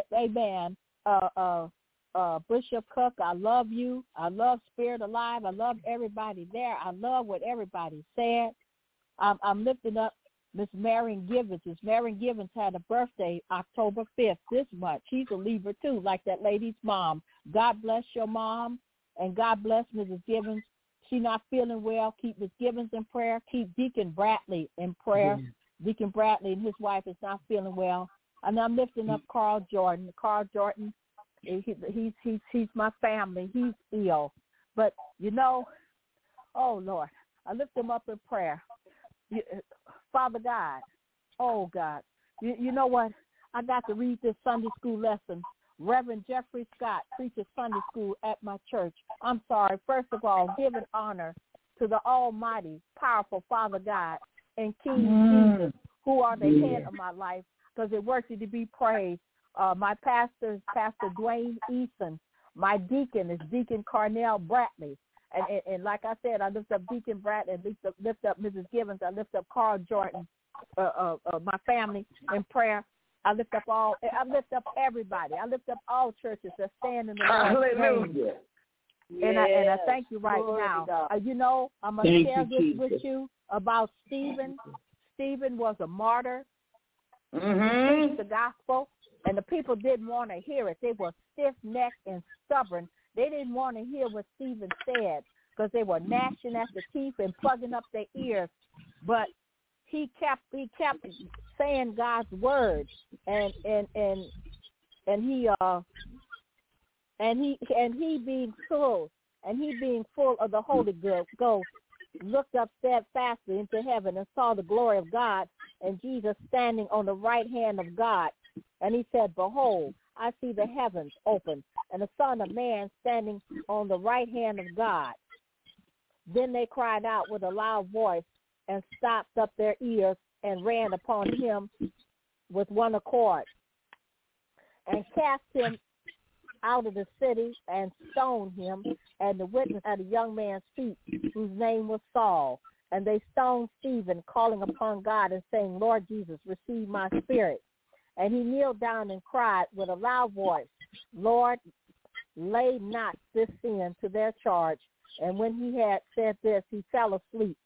Amen. Uh, uh, uh, Bishop Cook, I love you. I love Spirit Alive. I love everybody there. I love what everybody said. I'm, I'm lifting up Miss Marion Givens. Miss Marion Givens had a birthday October fifth this month. She's a Libra too, like that lady's mom. God bless your mom, and God bless Missus Givens. She's not feeling well. Keep Miss Givens in prayer. Keep Deacon Bradley in prayer. Mm-hmm. Deacon Bradley and his wife is not feeling well. And I'm lifting up Carl Jordan. Carl Jordan, he, he's he's he's my family. He's ill, but you know, oh Lord, I lift him up in prayer. You, Father God, oh God, you, you know what? I got to read this Sunday school lesson. Reverend Jeffrey Scott preaches Sunday school at my church. I'm sorry. First of all, giving honor to the almighty, powerful Father God and King mm. Jesus, who are the yeah. head of my life, because they're worthy to be praised. Uh, my pastor is Pastor Dwayne Eason. My deacon is Deacon Carnell Bradley. And, and, and like I said, I lift up Deacon Bradley, and lift up, lift up Missus Givens. I lift up Carl Jordan, uh, uh, uh, my family in prayer. I lift up all. I lift up everybody. I lift up all churches that stand in the Lord's name. Hallelujah. And yes. I and I thank you right Glory now. Uh, you know, I'm gonna thank share you, this Jesus. with you about Stephen. Stephen was a martyr. Mm-hmm. He preached the gospel, and the people didn't want to hear it. They were stiff-necked and stubborn. They didn't want to hear what Stephen said because they were gnashing at the teeth and plugging up their ears. But he kept he kept saying God's word, and and and and he uh and he and he being full and he being full of the Holy Ghost looked up steadfastly into heaven and saw the glory of God and Jesus standing on the right hand of God. And he said, "Behold, I see the heavens open and the Son of Man standing on the right hand of God." Then they cried out with a loud voice and stopped up their ears and ran upon him with one accord and cast him out of the city and stoned him and the witness at a young man's feet whose name was Saul. And they stoned Stephen, calling upon God and saying, "Lord Jesus, receive my spirit." And he kneeled down and cried with a loud voice, "Lord, lay not this sin to their charge." And when he had said this, he fell asleep.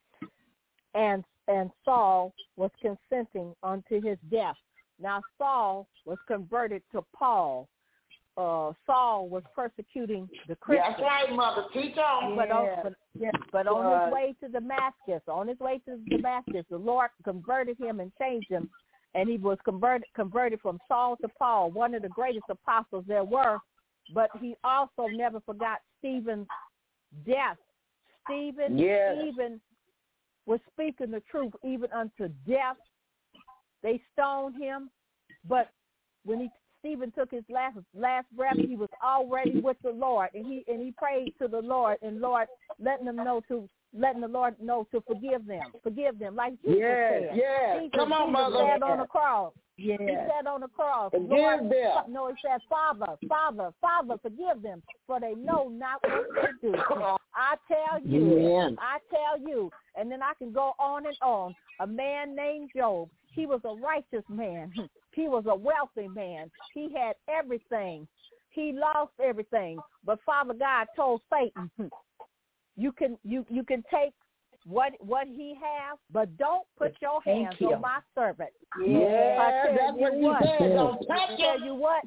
And and Saul was consenting unto his death. Now Saul was converted to Paul. Uh, Saul was persecuting the Christians. That's right, Mother. Teach on. But on, but, yeah, but on his way to Damascus, on his way to Damascus, the Lord converted him and changed him. And he was converted converted from Saul to Paul, one of the greatest apostles there were. But he also never forgot Stephen's death. Stephen, yes. Stephen was speaking the truth even unto death. They stoned him, but when he Stephen took his last last breath, he was already with the Lord, and he and he prayed to the Lord, and Lord letting them know to letting the Lord know to forgive them, forgive them, like Jesus yes, said. Yes, Jesus, come on, Jesus mother. said on the cross. Yes. He said on the cross, Forgive Lord, them. no, he said, Father, Father, Father, forgive them, for they know not what they do. I tell you, Amen. I tell you, and then I can go on and on. A man named Job, he was a righteous man. He was a wealthy man. He had everything. He lost everything. But Father God told Satan, you can you you can take what what he has, but don't put your hands Thank you. on my servant. Yeah, I tell that's you what he what, said. Don't I touch tell it. you what,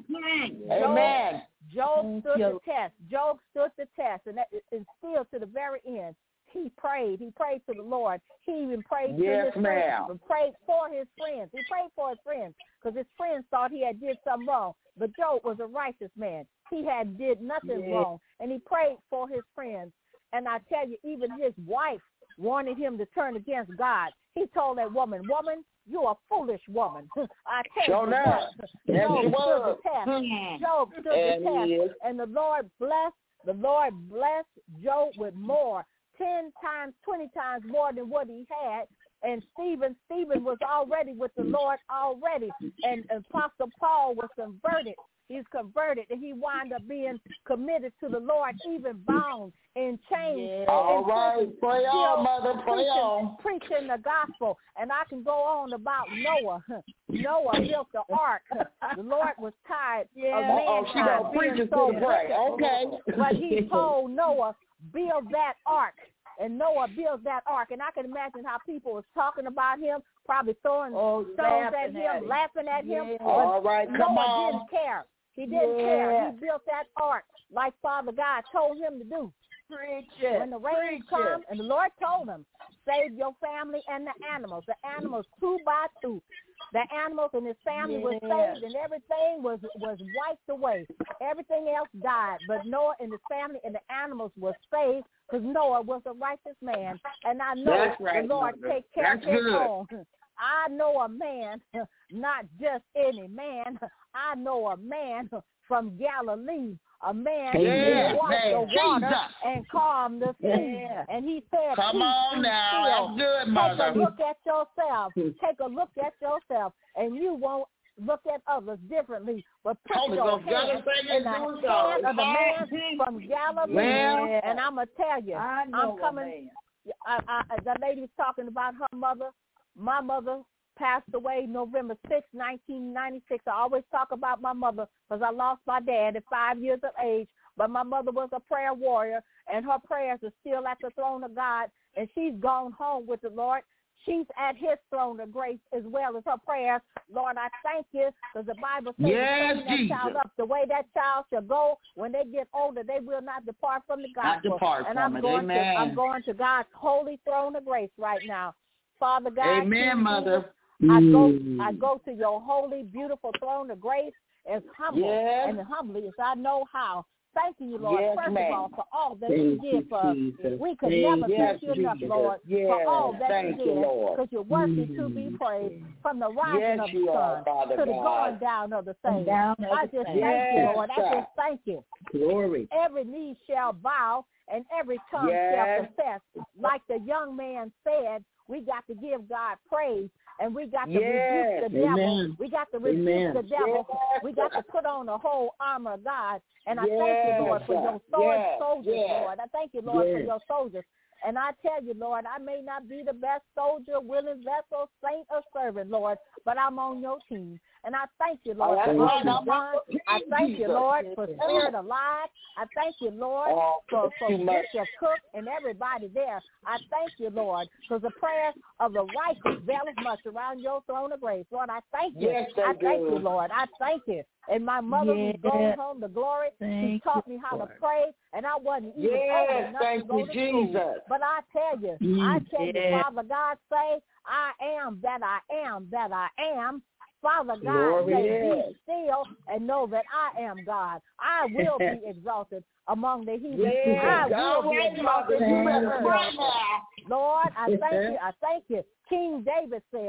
Amen. Job Thank stood you. the test. Job stood the test, and, that, and still to the very end, he prayed. He prayed to the Lord. He even prayed Yes, to his ma'am. friends. Prayed for his friends. He prayed for his friends because his friends thought he had did something wrong. But Job was a righteous man. He had did nothing Yeah. wrong, and he prayed for his friends. And I tell you, even his wife wanted him to turn against God. He told that woman, "Woman, you're a foolish woman." I tell Sure you enough. what, Yes, Job he stood was. the test. Hmm. Job stood And the he test, is. and the Lord blessed. The Lord blessed Job with more, ten times, twenty times more than what he had. And Stephen, Stephen was already with the Lord already, and Apostle Paul was converted. He's converted, and he wound up being committed to the Lord, even bound in chains. Yeah. All in right. prison, Pray still on, mother. Pray preaching, on. preaching the gospel. And I can go on about Noah. Noah built the ark. The Lord was tired Yeah. of Uh-oh, she mankind gonna preach being us so to the pray. wicked. Okay. But he told Noah, build that ark. And Noah built that ark. And I can imagine how people was talking about him, probably throwing Oh, stones at laughing him, at him. laughing at him. Yeah. But All right, come Noah on. didn't care. He didn't Yeah. care. He built that ark like Father God told him to do. Preach it. When the rain Preach comes, it. and the Lord told him, save your family and the animals. The animals two by two. The animals and his family was Yes. saved, and everything was was wiped away. Everything else died, but Noah and his family and the animals were saved because Noah was a righteous man. And I know That's right, the Lord Mother. take care That's of his good. own. I know a man, not just any man. I know a man from Galilee, a man Yeah, who walked man, the water Jesus. and calmed the sea. Yeah. And he said, Come peace, on be now. still. That's good, Take mother. a look at yourself. Take a look at yourself, and you won't look at others differently. But put Holy your Ghost, gotta hand say in this the do so. hand of the man from Galilee. Well, and I'm going to tell you, I know I'm coming. a man. I, I, the lady was talking about her mother. My mother passed away November sixth, nineteen ninety-six. I always talk about my mother because I lost my dad at five years of age. But my mother was a prayer warrior, and her prayers are still at the throne of God, and she's gone home with the Lord. She's at his throne of grace as well as her prayers. Lord, I thank you because the Bible says Yes, train that Jesus. child up the way that child shall go. When they get older, they will not depart from the Not gospel. depart and from I'm it. going Amen. to I'm going to God's holy throne of grace right now. Father God, Amen, King Mother. Jesus, I go I go to your holy, beautiful throne of grace as humble Yes. and humbly as I know how. Thank you, Lord, Yes, first ma'am. of all, for all that Thank you did you, for us. Jesus. We could Thank never Yes, thank you enough, Jesus. Lord, Yes. for all that Thank you you, did, Lord. because you're worthy to be praised from the rising Yes, of the you are, sun Father to the God. going down of the same. Down of I the just same. thank you, Yes, Lord. I sir. just thank you. Glory. Every knee shall bow and every tongue Yes. shall confess. Like the young man said, we got to give God praise, and we got to Yes. rebuke the devil. Amen. We got to rebuke Amen. the devil. Yes. We got to put on the whole armor of God. And I thank Yes, you, Lord, for sir. your sword Yes. soldiers, Yes. Lord. I thank you, Lord, for Yes. your soldiers. And I tell you, Lord, I may not be the best soldier, willing vessel, saint, or servant, Lord, but I'm on your team. And I thank you, Lord, Oh, for that's all right. you've I'm on done. your team, I thank you, Jesus. Lord, for Spirit Alive. I thank you, Lord, Oh, for, for too much. Bishop Cook and everybody there. I thank you, Lord, because the prayers of the righteous availeth much around your throne of grace. Lord, I thank you. Yes, they I thank do. you, Lord. I thank you. And my mother who's Yeah. going home to glory, she Thank taught you, me how Lord. to pray, and I wasn't even Yes, old enough thank to go you, to school. Jesus. But I tell you, Mm, I tell you, yeah. Father God say, I am that I am that I am. Father God Glory, say, yes. be still and know that I am God. I will be exalted among the heathen. I Yes. will All be right, Mother. exalted You in the better earth. pray now. Lord, I thank you. I thank you. King David said,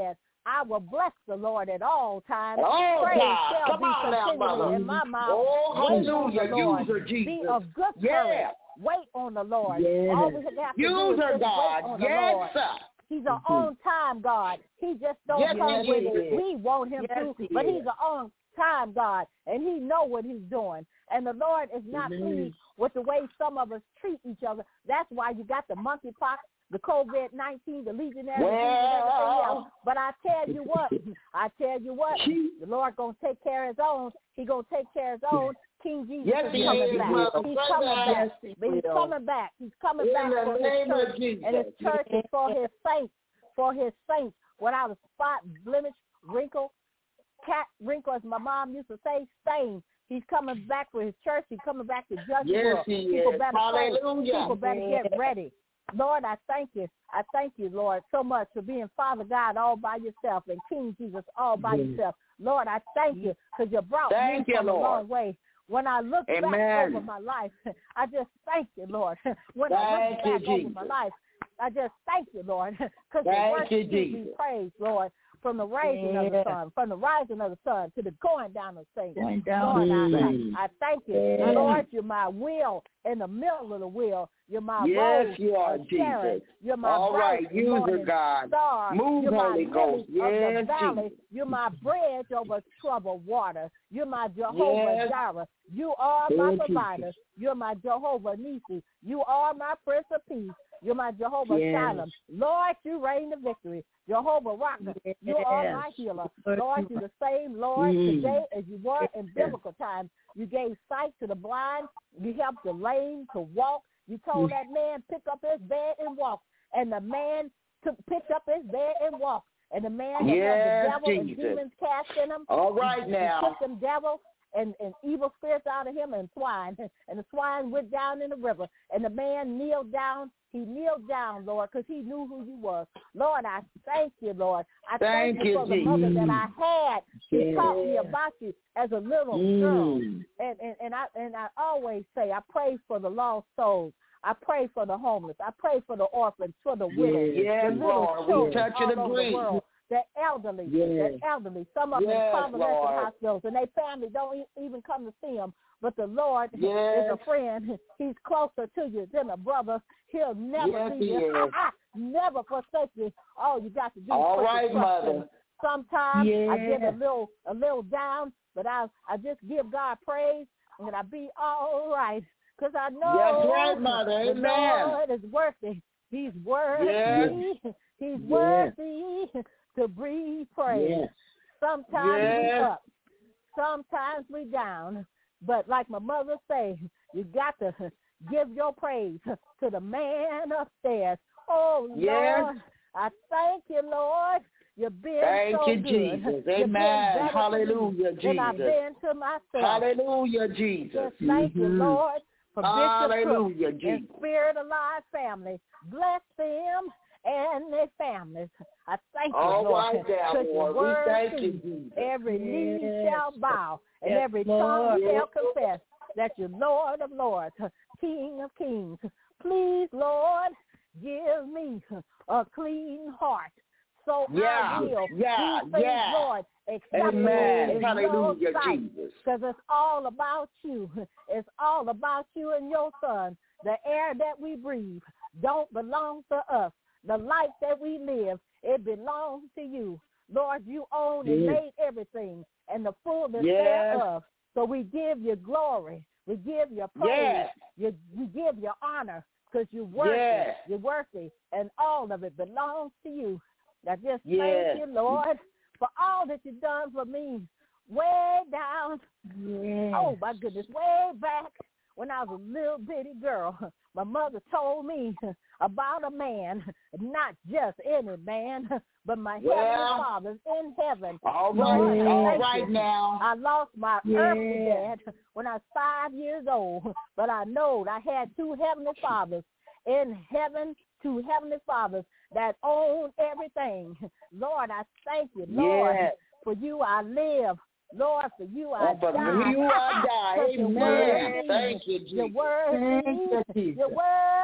I will bless the Lord at all times. Oh, Praise God. shall Come be on now, continually brother. in my mouth. Oh, Wait hallelujah. on the Lord. Use her, Jesus. Be of good Yeah. courage. Wait on the Lord. Yes. All we have to do Use is her, just God. wait on the Yes, Lord. sir. He's an on-time God. He just don't Yes, come he when is. we want him Yes, to, he but is. he's an on-time God, and he know what he's doing. And the Lord is not Amen. pleased with the way some of us treat each other. That's why you got the monkeypox, the COVID nineteen, the Legionnaires, Well, and everything else. But I tell you what, I tell you what, the Lord going to take care of his own. He going to take care of his own. King Jesus Yes, is he coming is, back. mother. He's Say coming that. back. Yes, he But he's will. coming back. He's coming In back the for his name of church. Jesus. And his church is for his saints, for his saints, without a spot, blemish, wrinkle, cat wrinkle, as my mom used to say, stain. He's coming back for his church. He's coming back to judge the Yes, world. he People is. better pray. Hallelujah. People better get ready. Lord, I thank you. I thank you, Lord, so much for being Father God all by yourself and King Jesus all by Yes. yourself. Lord, I thank you because you brought Thank me you, from a Lord. long way. When I look back Amen. over my life, I just thank you, Lord. When I Thank look you, back over Jesus. my life, I just thank you, Lord, because your Thank word you, should be Jesus. praised, Lord, from the rising of the Yeah. sun, from the rising of the sun to the going down of the same. Going down Lord, the I, same. I, I thank you. Yeah. Lord, you're my will in the middle of the wheel. You're my Yes, rose you are, of Sharon. Jesus. You're my All bright right, use her, morning God. star. Move, You're my Holy lily Ghost. of Yes, the valley. Jesus. You're my bridge over troubled water. You're my Jehovah Yes. Jireh. You are my Thank you, provider. Jesus. You're my Jehovah Nisi. You are my Prince of Peace. You're my Jehovah Yes. Shalom. Lord, you reign the victory. Jehovah Rapha, you are my healer. Lord, you're the same, Lord, Mm. today as you were in Yes. biblical times. You gave sight to the blind. You helped the lame to walk. You told that man, pick up his bed and walk. And the man took, picked up his bed and walked. And the man that Yes, had the devil and Jesus. demons cast in him. All right he, now. He took them devil and, and evil spirits out of him and swine. And the swine went down in the river. And the man kneeled down. He kneeled down, Lord, because he knew who you were. Lord, I thank you, Lord. I thank, Thank you you, for the Jesus. mother that I had. She Yeah. taught me about you as a little girl. Mm. And, and, and, I, and I always say, I pray for the lost souls. I pray for the homeless. I pray for the orphans, for the widows, Yes, the little Lord. We children touch and all over agree. the world, the elderly, Yes. the elderly. Some of them Yes, in convalescent Lord. hospitals, and their family don't e- even come to see them. But the Lord Yes. is a friend. He's closer to you than a brother. He'll never Yes, leave he you. is. Never forsake you. All you got to do is All put your right, trust in. Mother. Sometimes I get Yeah. a little a little down, but I I just give God praise, and I be all right. Because I know That's right, Mother. the Amen. Lord is worthy. He's worthy. Yes. He's Yes. worthy to breathe praise. Yes. Sometimes we Yes. up, sometimes we down. But like my mother say, you got to give your praise to the man upstairs. Oh, Yes. Lord, I thank you, Lord. You've been Thank so you, good. Jesus. You've been Amen. better to Hallelujah, me than I've Jesus. been to myself. Hallelujah, Jesus. Just thank you, Mhm. Lord, for Bishop Hallelujah, Cook and Jesus. Spirit Alive family. Bless them and their families. I thank you, All Lord. right now, 'cause your Lord. We word thank you, says Jesus. every knee Yes. shall bow and Yes, every Lord. tongue Yes. shall confess that you're Lord of lords, King of kings. Please, Lord, give me a clean heart. So Yeah, I will yeah, do things, yeah. Lord, acceptable Amen. in Hallelujah, your sight. Jesus. Because it's all about you. It's all about you and your son. The air that we breathe don't belong to us. The life that we live, it belongs to you. Lord, you own and Yes. made everything and the fullness Yes. thereof. So we give you glory. We give you praise. Yes. You, we give you honor because you're worthy. Yes. You're worthy. And all of it belongs to you. I just Yes. thank you, Lord, for all that you've done for me. Way down, Yes. oh my goodness, way back when I was a little bitty girl, my mother told me about a man, not just any man, but my Well, heavenly Father in heaven. All Lord, right, I all thank right you. now. I lost my Yeah. earthly dad when I was five years old, but I know I had two heavenly fathers in heaven, two heavenly fathers that own everything. Lord, I thank you, Lord, Yes. for you I live. Lord, for you I And for die. you I die. 'Cause you're Amen. worthy. Thank you, You're Jesus. worthy. Thank you, Jesus. You're worthy.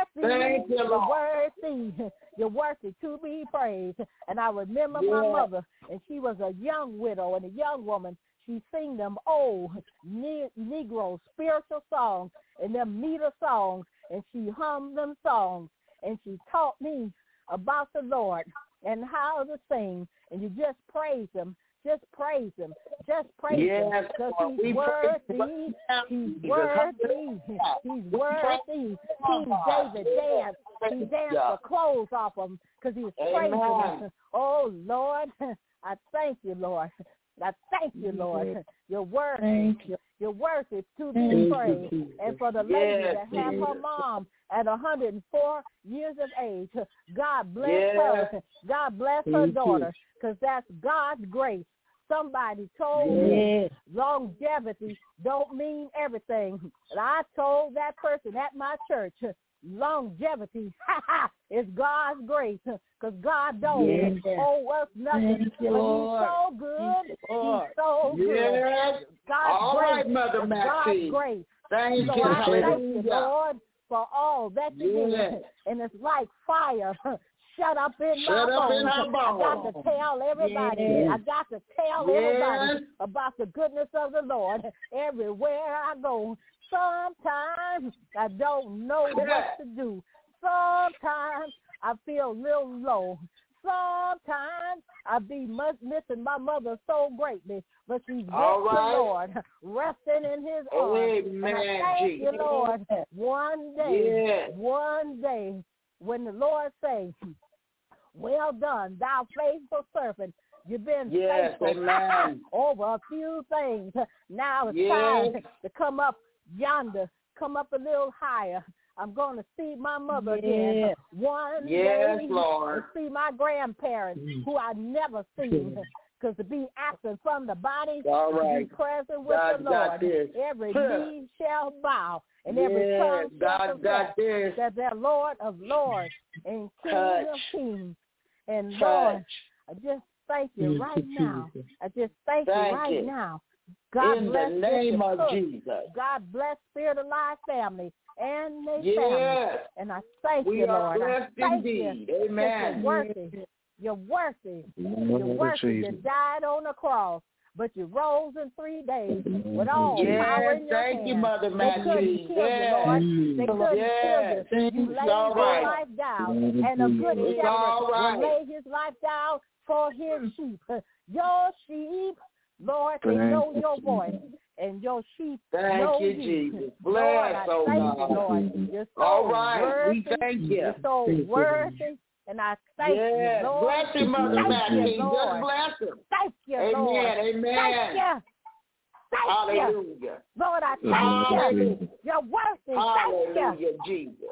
Thank you, you're Lord. worthy, you're worthy to be praised. And I remember yeah. my mother, and she was a young widow and a young woman. She sing them old ne- Negro spiritual songs and them meter songs, and she hummed them songs, and she taught me about the Lord and how to sing, and you just praise him. Just praise him. Just praise yes, him because he's worthy. He's worthy. He's worthy. King David danced. He danced the clothes off him because he was praising him. Oh, Lord, I thank you, Lord. I thank you, Lord. You're worthy. You're worthy to be praised. And for the lady yes, that had yes. her mom at one hundred four years of age, God bless yes. her. God bless her daughter, because that's God's grace. Somebody told me yes. longevity don't mean everything. And I told that person at my church, longevity is God's grace, because God don't yes. owe us nothing. You, but he's so good. He's so good. Yes. God's all grace right, Mother is Maxie. God's grace. Thank so you. I Hallelujah. thank you, Lord, for all that you yes. did. And it's like fire. Shut up in Shut my up bones. in our bones. I got to tell everybody. Yes. I got to tell yes. everybody about the goodness of the Lord everywhere I go. Sometimes I don't know yes. what to do. Sometimes I feel a little low. Sometimes I be much missing my mother so greatly, but she's with All right. the Lord, resting in his arms. Amen. And I thank Jesus. you, Lord. One day, yes. one day, when the Lord says, well done, thou faithful servant. You've been yes. faithful Amen. over a few things. Now it's yes. time to come up yonder, come up a little higher. I'm going to see my mother yes. again one yes, day. Lord. And see my grandparents who I never seen. Because to be absent from the body, all right. to be present with God the Lord. This. Every knee shall bow, and yes. every tongue shall God confess this. that they're Lord of lords and King Touch. of kings. And Touch. Lord, I just thank you Thank right you, now. Jesus. I just thank, thank you right you. now. God in bless the name Bishop of Cook. Jesus. God bless Spirit of Life family and their yes. family. And I thank we you, are Lord. blessed I thank indeed. you. Amen. You're worthy. You're worthy. You're worthy. You died on the cross, but you rose in three days with all yes. power in your thank hand. you, Mother They Maxie. couldn't kill yes. you, Lord. They couldn't yes. kill you. You laid all your right. life down, and a good it's shepherd all right. will lay his life down for his sheep. Your sheep, Lord, they know your voice, and your sheep thank know you, you. Jesus. Lord, Bless, I oh thank God. you, Lord. You're so all right. worthy. We thank you. You're so worthy. And I thank yes. you, Lord. Bless you, Mother thank Maxie. you, Just Lord. bless him. Thank you, Amen. Lord. Amen. Thank you. Thank Hallelujah. you. Lord, I thank Hallelujah. you. You're worthy. Hallelujah, Thank you. Jesus.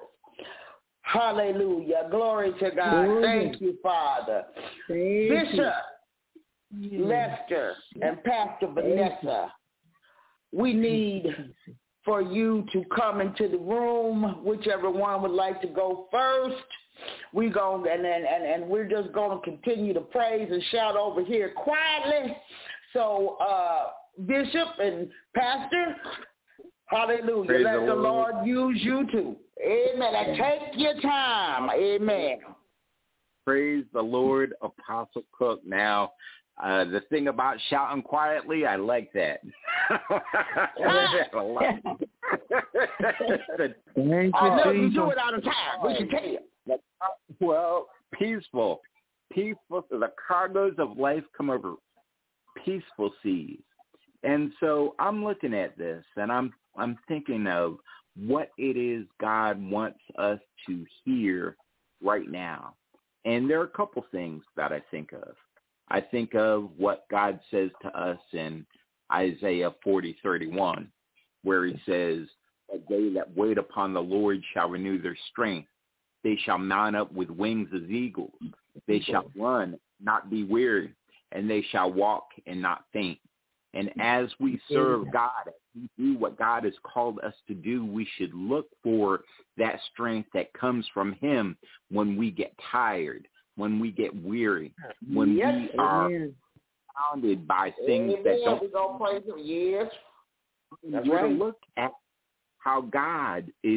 Hallelujah. Glory to God. Glory. Thank you, Father. Thank Bishop you. Lester and Pastor Vanessa, we need for you to come into the room, whichever one would like to go first. We go and and, and, and we're just going to continue to praise and shout over here quietly. So, uh, Bishop and Pastor, hallelujah. Praise Let the the Lord. Lord use you too. Amen. And take your time. Amen. Praise the Lord, Apostle Cook. Now, uh, the thing about shouting quietly, I like that. I like it. Thank I know you, you do Jesus. it all the time. We can tell you. Well, peaceful. Peaceful. The cargoes of life come over peaceful seas. And so I'm looking at this, and I'm I'm thinking of what it is God wants us to hear right now. And there are a couple things that I think of. I think of what God says to us in Isaiah forty thirty-one, where he says, they that wait upon the Lord shall renew their strength. They shall mount up with wings as eagles. They shall run, not be weary, and they shall walk and not faint. And as we serve God, as we do what God has called us to do, we should look for that strength that comes from him when we get tired, when we get weary, when Yes. we are Amen. surrounded by things Amen. that don't. We're going to praise him. Yes. That's We're right. to look at how God is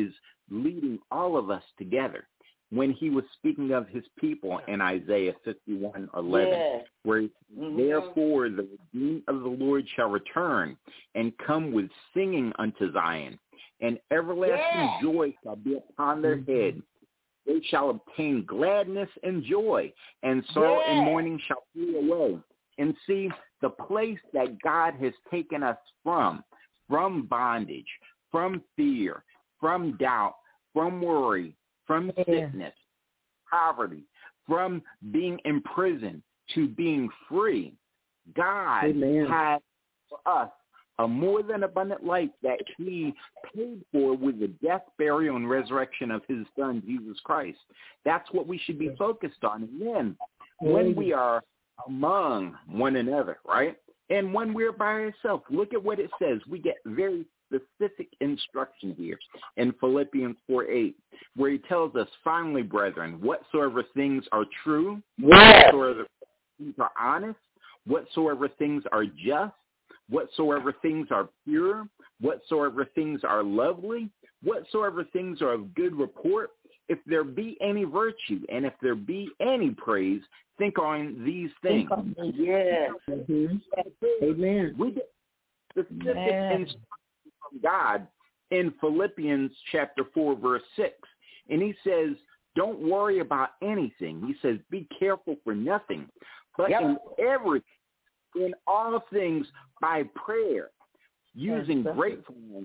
leading all of us together when he was speaking of his people in Isaiah fifty-one eleven, yes. where mm-hmm. therefore the redeemed of the Lord shall return and come with singing unto Zion, and everlasting yes. joy shall be upon their mm-hmm. head. They shall obtain gladness and joy, and sorrow yes. and mourning shall flee away. And see, the place that God has taken us from, from bondage, from fear, from doubt, from worry, from yeah. sickness, poverty, from being in prison to being free, God Amen. Has for us a more than abundant life that he paid for with the death, burial, and resurrection of his son, Jesus Christ. That's what we should be focused on. And then when we are among one another, right? And when we're by ourselves, look at what it says. We get very specific instruction here in Philippians four eight, where he tells us, finally, brethren, whatsoever things are true, yes. whatsoever things are honest, whatsoever things are just, whatsoever things are pure, whatsoever things are lovely, whatsoever things are of good report, if there be any virtue and if there be any praise, think on these things. On these. Yes. Mm-hmm. Amen. We get specific instruction from God in Philippians chapter four, verse six. And he says, don't worry about anything. He says, be careful for nothing, but yep. in everything, in all things, by prayer, using yes, gratefulness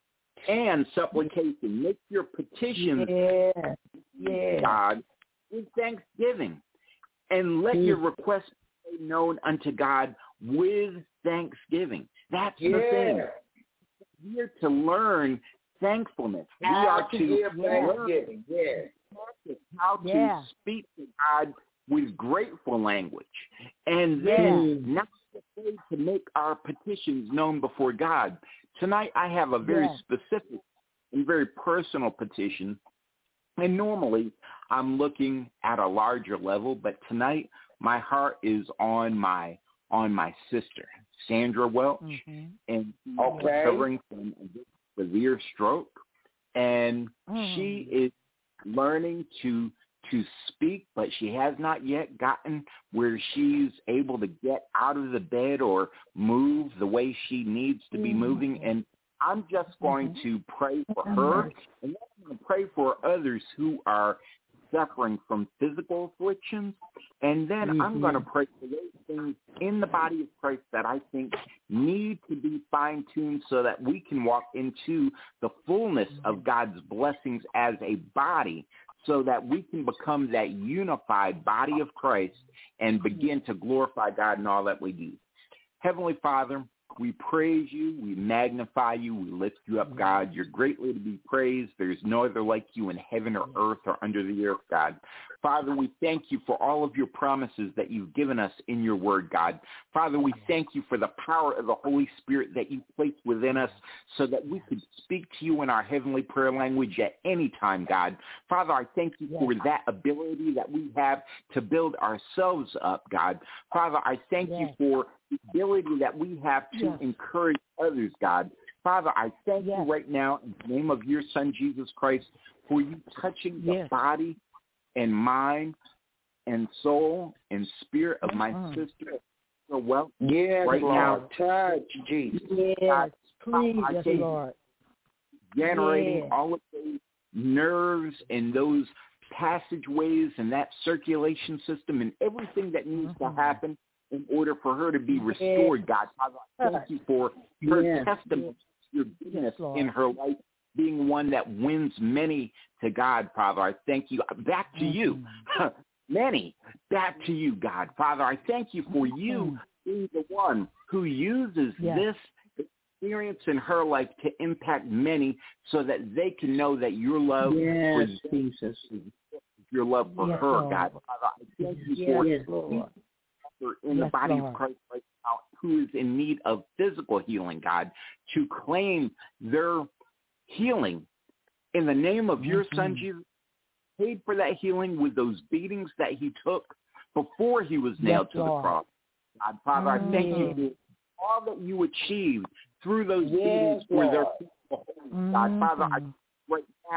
and supplication, make your petitions yeah. Yeah. God with thanksgiving, and let mm. your requests be known unto God with thanksgiving. That's yeah. the thing. We are to learn thankfulness. We how are to, to give learn yeah. how to yeah. speak to God with grateful language, and then yeah. not afraid to make our petitions known before God. Tonight I have a very yeah. specific and very personal petition, and normally I'm looking at a larger level, but tonight my heart is on my on my sister, Sandra Welch, mm-hmm. and she's okay. recovering from a severe stroke, and mm. she is learning to to speak, but she has not yet gotten where she's able to get out of the bed or move the way she needs to be moving. And I'm just going mm-hmm. to pray for her, and then I'm going to pray for others who are suffering from physical afflictions. And then mm-hmm. I'm going to pray for those things in the body of Christ that I think need to be fine-tuned so that we can walk into the fullness of God's blessings as a body, so that we can become that unified body of Christ and begin to glorify God in all that we do. Heavenly Father, we praise you, we magnify you, we lift you up, God. You're greatly to be praised. There's no other like you in heaven or earth or under the earth, God. Father, we thank you for all of your promises that you've given us in your word, God. Father, we thank you for the power of the Holy Spirit that you placed within us so that we could speak to you in our heavenly prayer language at any time, God. Father, I thank you for that ability that we have to build ourselves up, God. Father, I thank yes. you for the ability that we have to yes. encourage others, God. Father, I thank yes. you right now in the name of your Son, Jesus Christ, for you touching yes. the body and mind and soul and spirit of my mm-hmm. sister. So well, yes, right Lord. now, touch Jesus. Yes, God, please, I yes, Lord. Generating yes. all of those nerves and those passageways and that circulation system and everything that needs mm-hmm. to happen in order for her to be restored, yes. God. Father, I thank you for her yes. testimony, your goodness yes, in her life, being one that wins many to God, Father. I thank you. Back to mm-hmm. you. Many. Back to you, God. Father, I thank you for mm-hmm. you being the one who uses yes. this experience in her life to impact many so that they can know that your love yes, for Jesus. your love for yes, her, Lord. God. Father, I thank you yes, for yes, Lord. in yes, the body Lord. of Christ right now who is in need of physical healing, God, to claim their healing in the name of mm-hmm. your Son, Jesus, paid for that healing with those beatings that he took before he was nailed yes, to Lord. the cross. God, Father, mm-hmm. I thank you for all that you achieved through those yes, beatings for their people. Mm-hmm. God, Father, I right now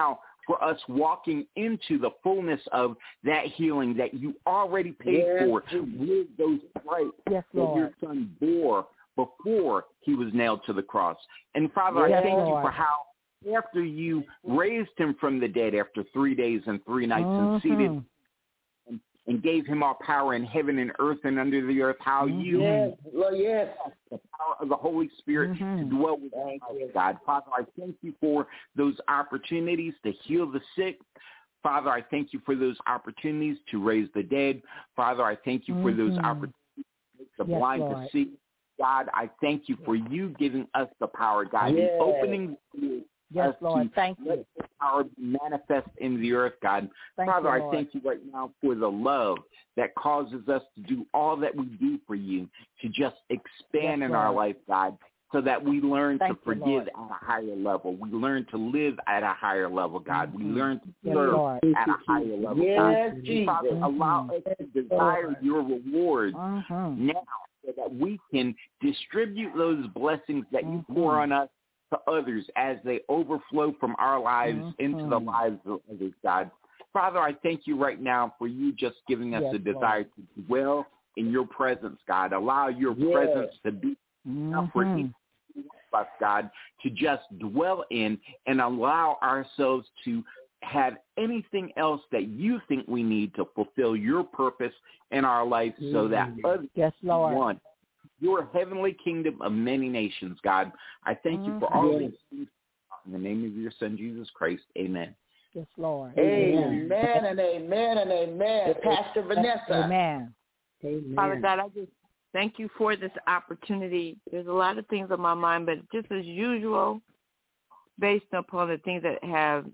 for us walking into the fullness of that healing that you already paid yes. for with those stripes yes, that Lord. your son bore before he was nailed to the cross. And Father, yes, I thank Lord. you for how after you raised him from the dead after three days and three nights mm-hmm. and seated and, and gave him all power in heaven and earth and under the earth, how mm-hmm. you yes, Lord, yes. the power of the Holy Spirit mm-hmm. to dwell with us, God. Father, I thank you for those opportunities to heal the sick. Father, I thank you for those opportunities to raise the dead. Father, I thank you for mm-hmm. those opportunities to make the yes, blind Lord. to see. God, I thank you for you giving us the power, God, yes. and opening the Yes, us Lord. to Thank let you. the power be manifest in the earth, God. Thank Father, you, I Lord. thank you right now for the love that causes us to do all that we do for you, to just expand yes, in Lord. our life, God, so that we learn thank to you, forgive Lord. at a higher level. We learn to live at a higher level, God. Mm-hmm. We learn to yes, serve Lord. at a higher level, yes, God. Jesus. Father, mm-hmm. allow us to desire your rewards mm-hmm. now so that we can distribute those blessings that you mm-hmm. pour on us to others as they overflow from our lives mm-hmm. into the lives of others, God. Father, I thank you right now for you just giving us yes, a desire Lord. to dwell in your presence, God. Allow your yes. presence to be mm-hmm. enough for each of us, God, to just dwell in and allow ourselves to have anything else that you think we need to fulfill your purpose in our life mm-hmm. so that others yes, Lord. want your heavenly kingdom of many nations, God. I thank mm-hmm. you for all yes. these things. In the name of your son, Jesus Christ, amen. Yes, Lord. Amen, amen and amen and amen. Pastor Vanessa. Amen. Amen. Father God, I just thank you for this opportunity. There's a lot of things on my mind, but just as usual, based upon the things that have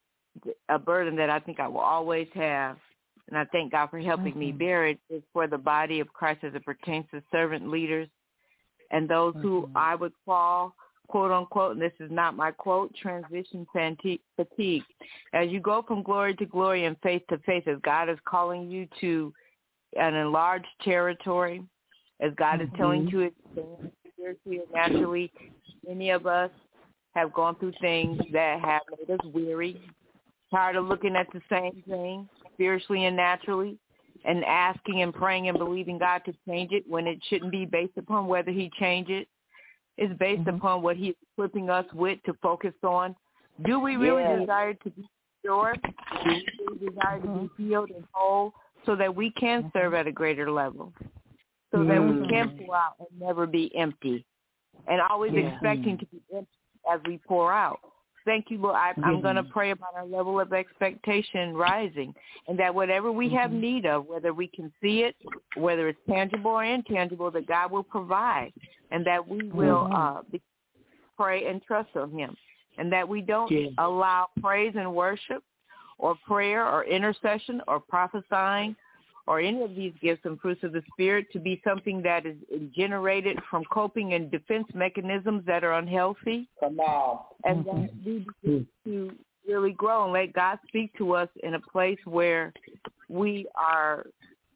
a burden that I think I will always have, and I thank God for helping mm-hmm. me bear it, is for the body of Christ as it pertains to servant leaders and those mm-hmm. who I would call, quote unquote, and this is not my quote, transition fatigue. As you go from glory to glory and faith to faith, as God is calling you to an enlarged territory, as God mm-hmm. is telling you to expand spiritually or naturally, many of us have gone through things that have made us weary, tired of looking at the same thing spiritually and naturally, and asking and praying and believing God to change it when it shouldn't be based upon whether he change it. It's based mm-hmm. upon what he's equipping us with to focus on. Do we really yeah. desire to be restored? Do we really desire mm-hmm. to be healed and whole so that we can serve at a greater level, so mm-hmm. that we can pour out and never be empty, and always yeah. expecting to be empty as we pour out? Thank you, Lord. I, I'm going to pray about our level of expectation rising, and that whatever we have need of, whether we can see it, whether it's tangible or intangible, that God will provide, and that we will uh, be, pray and trust on him, and that we don't yeah. allow praise and worship or prayer or intercession or prophesying or any of these gifts and fruits of the Spirit to be something that is generated from coping and defense mechanisms that are unhealthy. Come on. And that we begin to really grow and let God speak to us in a place where we are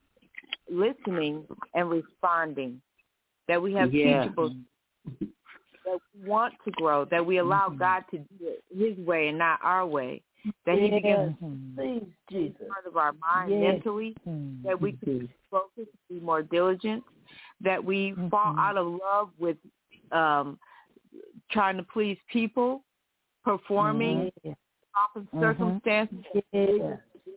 listening and responding, that we have yeah. teachable, that we want to grow, that we allow God to do it his way and not our way. That he begins to be part of our mind yes. mentally, that we can be focused, be more diligent, that we mm-hmm. fall out of love with um, trying to please people, performing mm-hmm. off of mm-hmm. circumstances, yeah.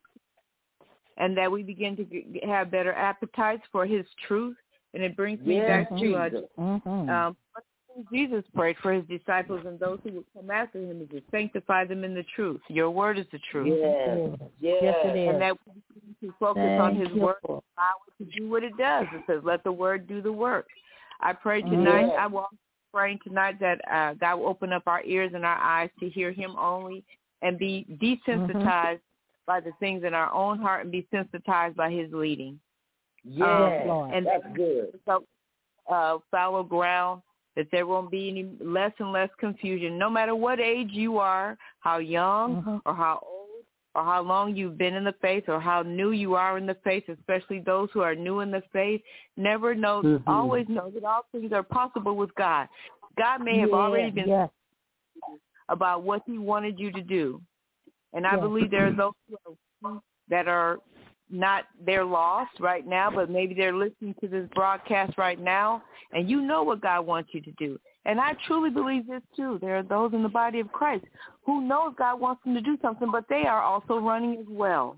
and that we begin to get, have better appetites for his truth. And it brings me yeah, back to uh, mm-hmm. um, Jesus prayed for his disciples and those who would come after him, is to sanctify them in the truth. Your word is the truth. Yes, yes. yes it is. And that we need to focus Thank on his you. word, allow it to do what it does. It says, let the word do the work. I pray tonight, yes. I will pray tonight that uh, God will open up our ears and our eyes to hear him only and be desensitized mm-hmm. by the things in our own heart and be sensitized by his leading. Yes, um, and that's good. So, uh, fallow ground, that there won't be any less and less confusion, no matter what age you are, how young mm-hmm. or how old or how long you've been in the faith or how new you are in the faith, especially those who are new in the faith. Never know, mm-hmm. always know that all things are possible with God. God may have yeah, already been yeah. about what he wanted you to do, And I yes. believe there are those that are not, they're lost right now, but maybe they're listening to this broadcast right now, and you know what God wants you to do. And I truly believe this, too. There are those in the body of Christ who knows God wants them to do something, but they are also running as well.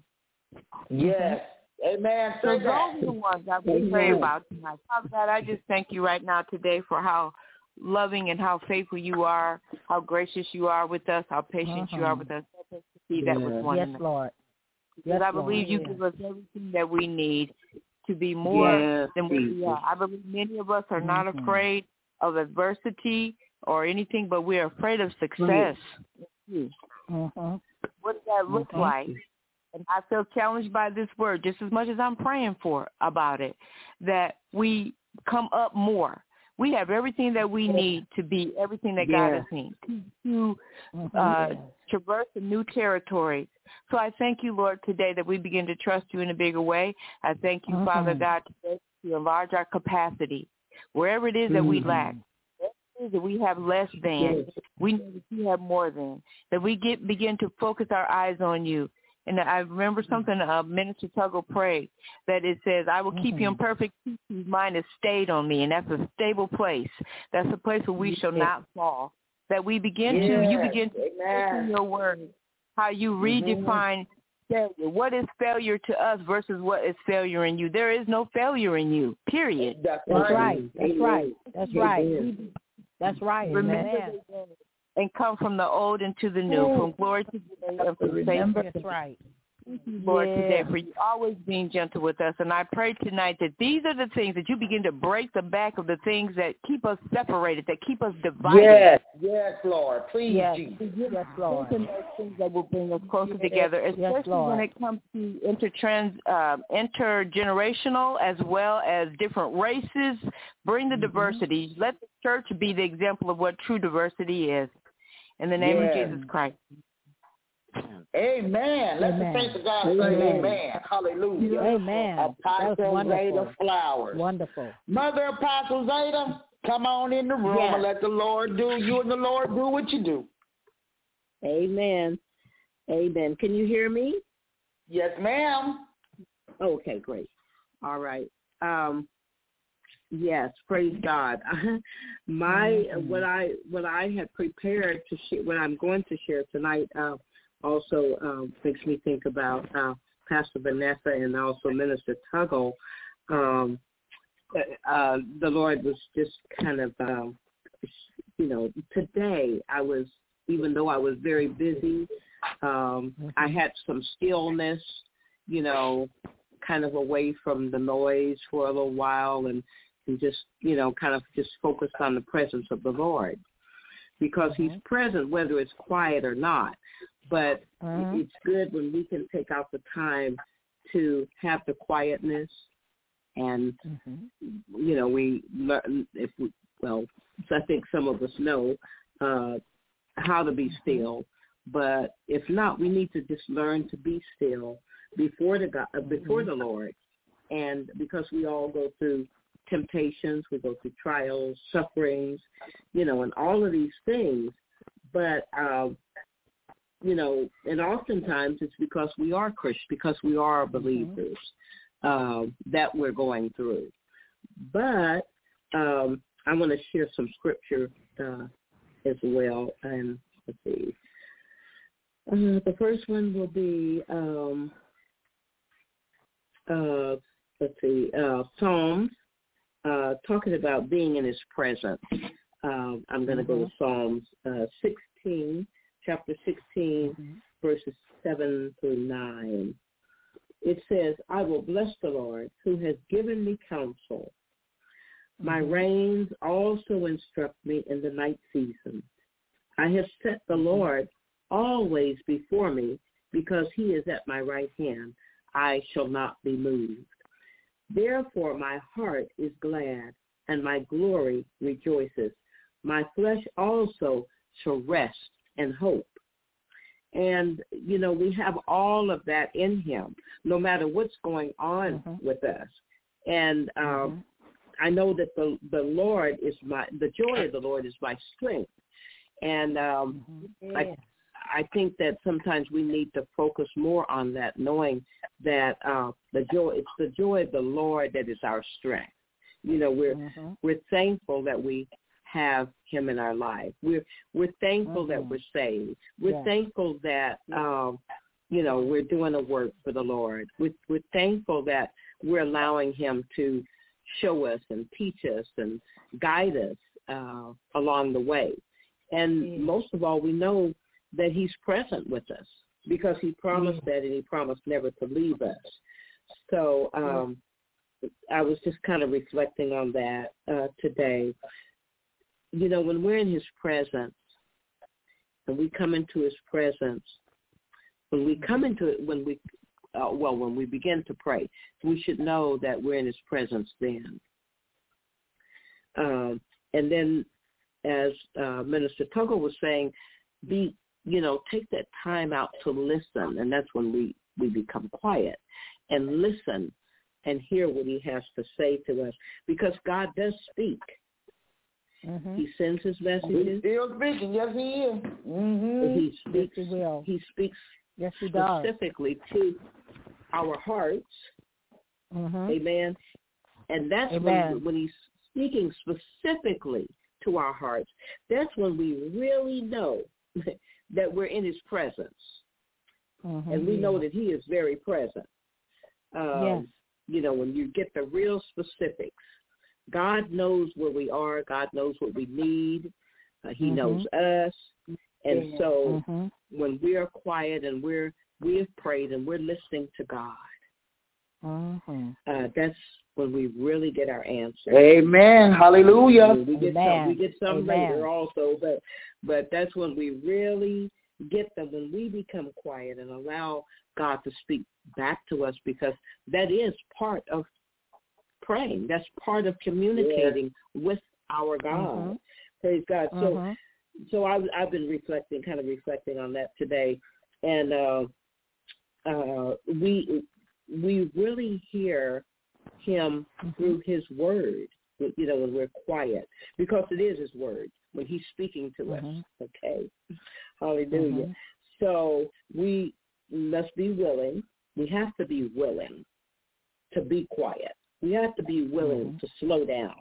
Yes. Amen. So Say those that. are the ones I will pray about tonight. Father God, I just thank you right now today for how loving and how faithful you are, how gracious you are with us, how patient uh-huh. you are with us. Help us to see that with one Yes, another. Lord. Because Yes, I believe Lord. you Yes. give us everything that we need to be more Yes, than what we Jesus. are. I believe many of us are not Mhm. afraid of adversity or anything, but we're afraid of success. Mm-hmm. What does that look Mhm. like? And I feel challenged by this word just as much as I'm praying for about it, that we come up more. We have everything that we need to be everything that God Yes. has need to Mhm. uh, traverse a new territory. So I thank you, Lord, today that we begin to trust you in a bigger way. I thank you, Mhm. Father God, today to enlarge our capacity. Wherever it is that we Mhm. lack, wherever it is that we have less than, we know that you have more than, that we get begin to focus our eyes on you. And I remember something uh, Minister Tuggle prayed, that it says, I will keep you in perfect peace whose mind is stayed on me. And that's a stable place. That's a place where we shall not fall. That we begin to, you Yes. begin to Amen. in your word, how you redefine failure. What is failure to us versus what is failure in you? There is no failure in you, period. That's That's right. right. That's right. That's right. That's right. Remember Amen. the day and come from the old into the new, from glory to glory and from faith Remember, to that's right. Thank you, Lord, Yes. today for you always being gentle with us. And I pray tonight that these are the things that you begin to break the back of the things that keep us separated, that keep us divided. Yes. Yes, Lord. Please, Yes. Jesus. Yes, Lord. Those are those things that will bring us closer together, especially Yes, Lord. when it comes to intertrans, uh, intergenerational as well as different races. Bring the Mhm. diversity. Let the church be the example of what true diversity is. In the name Yes. of Jesus Christ. Amen. Let Amen. the saints of God say Amen. amen. Hallelujah. Amen. That was Apostle wonderful. Zeta Flowers. Wonderful. Mother Apostle Zeta, come on in the room Yes. and let the Lord do, you and the Lord do what you do. Amen. Amen. Can you hear me? Yes, ma'am. Okay, great. All right. Um, yes, praise God. My Mhm. what I what I had prepared to share, what I'm going to share tonight, uh, also um, makes me think about uh, Pastor Vanessa and also Minister Tuggle. Um, uh, the Lord was just kind of, um, you know, today I was, even though I was very busy, um, I had some stillness, you know, kind of away from the noise for a little while and, and just, you know, kind of just focused on the presence of the Lord. Because mm-hmm. he's present whether it's quiet or not. But mm-hmm. it's good when we can take out the time to have the quietness and, mm-hmm. you know, we learn, if we, well, I think some of us know uh, how to be still. But if not, we need to just learn to be still before the God, mm-hmm. before the Lord. And because we all go through temptations, we go through trials, sufferings, you know, and all of these things. But, uh, you know, and oftentimes it's because we are Christians, because we are believers mm-hmm. uh, that we're going through. But um, I want to share some scripture uh, as well. And let's see. Uh, the first one will be, um, uh, let's see, uh, Psalms. Uh, talking about being in his presence. Uh, I'm going to mm-hmm. go to Psalms uh, sixteen, chapter sixteen, mm-hmm. verses seven through nine. It says, I will bless the Lord who has given me counsel. My mm-hmm. reins also instruct me in the night season. I have set the Lord always before me because he is at my right hand. I shall not be moved. Therefore my heart is glad, and my glory rejoices. My flesh also shall rest and hope. And, you know, we have all of that in him, no matter what's going on mm-hmm. with us. And um, mm-hmm. I know that the the Lord is my, the joy of the Lord is my strength. And um, mm-hmm. yeah. I, I think that sometimes we need to focus more on that, knowing that uh, the joy, it's the joy of the Lord that is our strength. You know, we're mm-hmm. we're thankful that we have him in our life. We're we're thankful mm-hmm. that we're saved. We're yeah. thankful that um, you know, we're doing a work for the Lord. We're, we're thankful that we're allowing him to show us and teach us and guide us uh, along the way. And mm-hmm. most of all, we know that he's present with us because he promised mm-hmm. that, and he promised never to leave us. So um, I was just kind of reflecting on that uh, today. You know, when we're in his presence and we come into his presence, when we come into it, when we, uh, well, when we begin to pray, we should know that we're in his presence then. Um, and then, as uh, Minister Tuggle was saying, be, you know, take that time out to listen, and that's when we, we become quiet and listen and hear what he has to say to us, because God does speak. Mm-hmm. He sends his messages. He's still speaking. Yes, he is. Mm-hmm. He speaks. Yes, he will. He speaks yes, he does. specifically to our hearts. Mm-hmm. Amen. And that's Amen. when when he's speaking specifically to our hearts. That's when we really know that we're in his presence, mm-hmm. and we know that he is very present. Um, yes. You know, when you get the real specifics. God knows where we are. God knows what we need. Uh, he mm-hmm. knows us. And yeah. so mm-hmm. when we're quiet and we're, we have prayed and we're listening to God, mm-hmm. uh, that's when we really get our answer. Amen. Hallelujah. I mean, we get Amen. some, we get some Amen. later also, but but that's when we really get them, when we become quiet and allow God to speak back to us, because that is part of praying. That's part of communicating yeah. with our God. Mm-hmm. Praise God. So, mm-hmm. so I, I've been reflecting, kind of reflecting on that today, and uh, uh, we we really hear him mm-hmm. through his word. You know, when we're quiet, because it is his word when he's speaking to mm-hmm. us. Okay, hallelujah. Mm-hmm. So we must be willing. We have to be willing to be quiet. We have to be willing mm-hmm. to slow down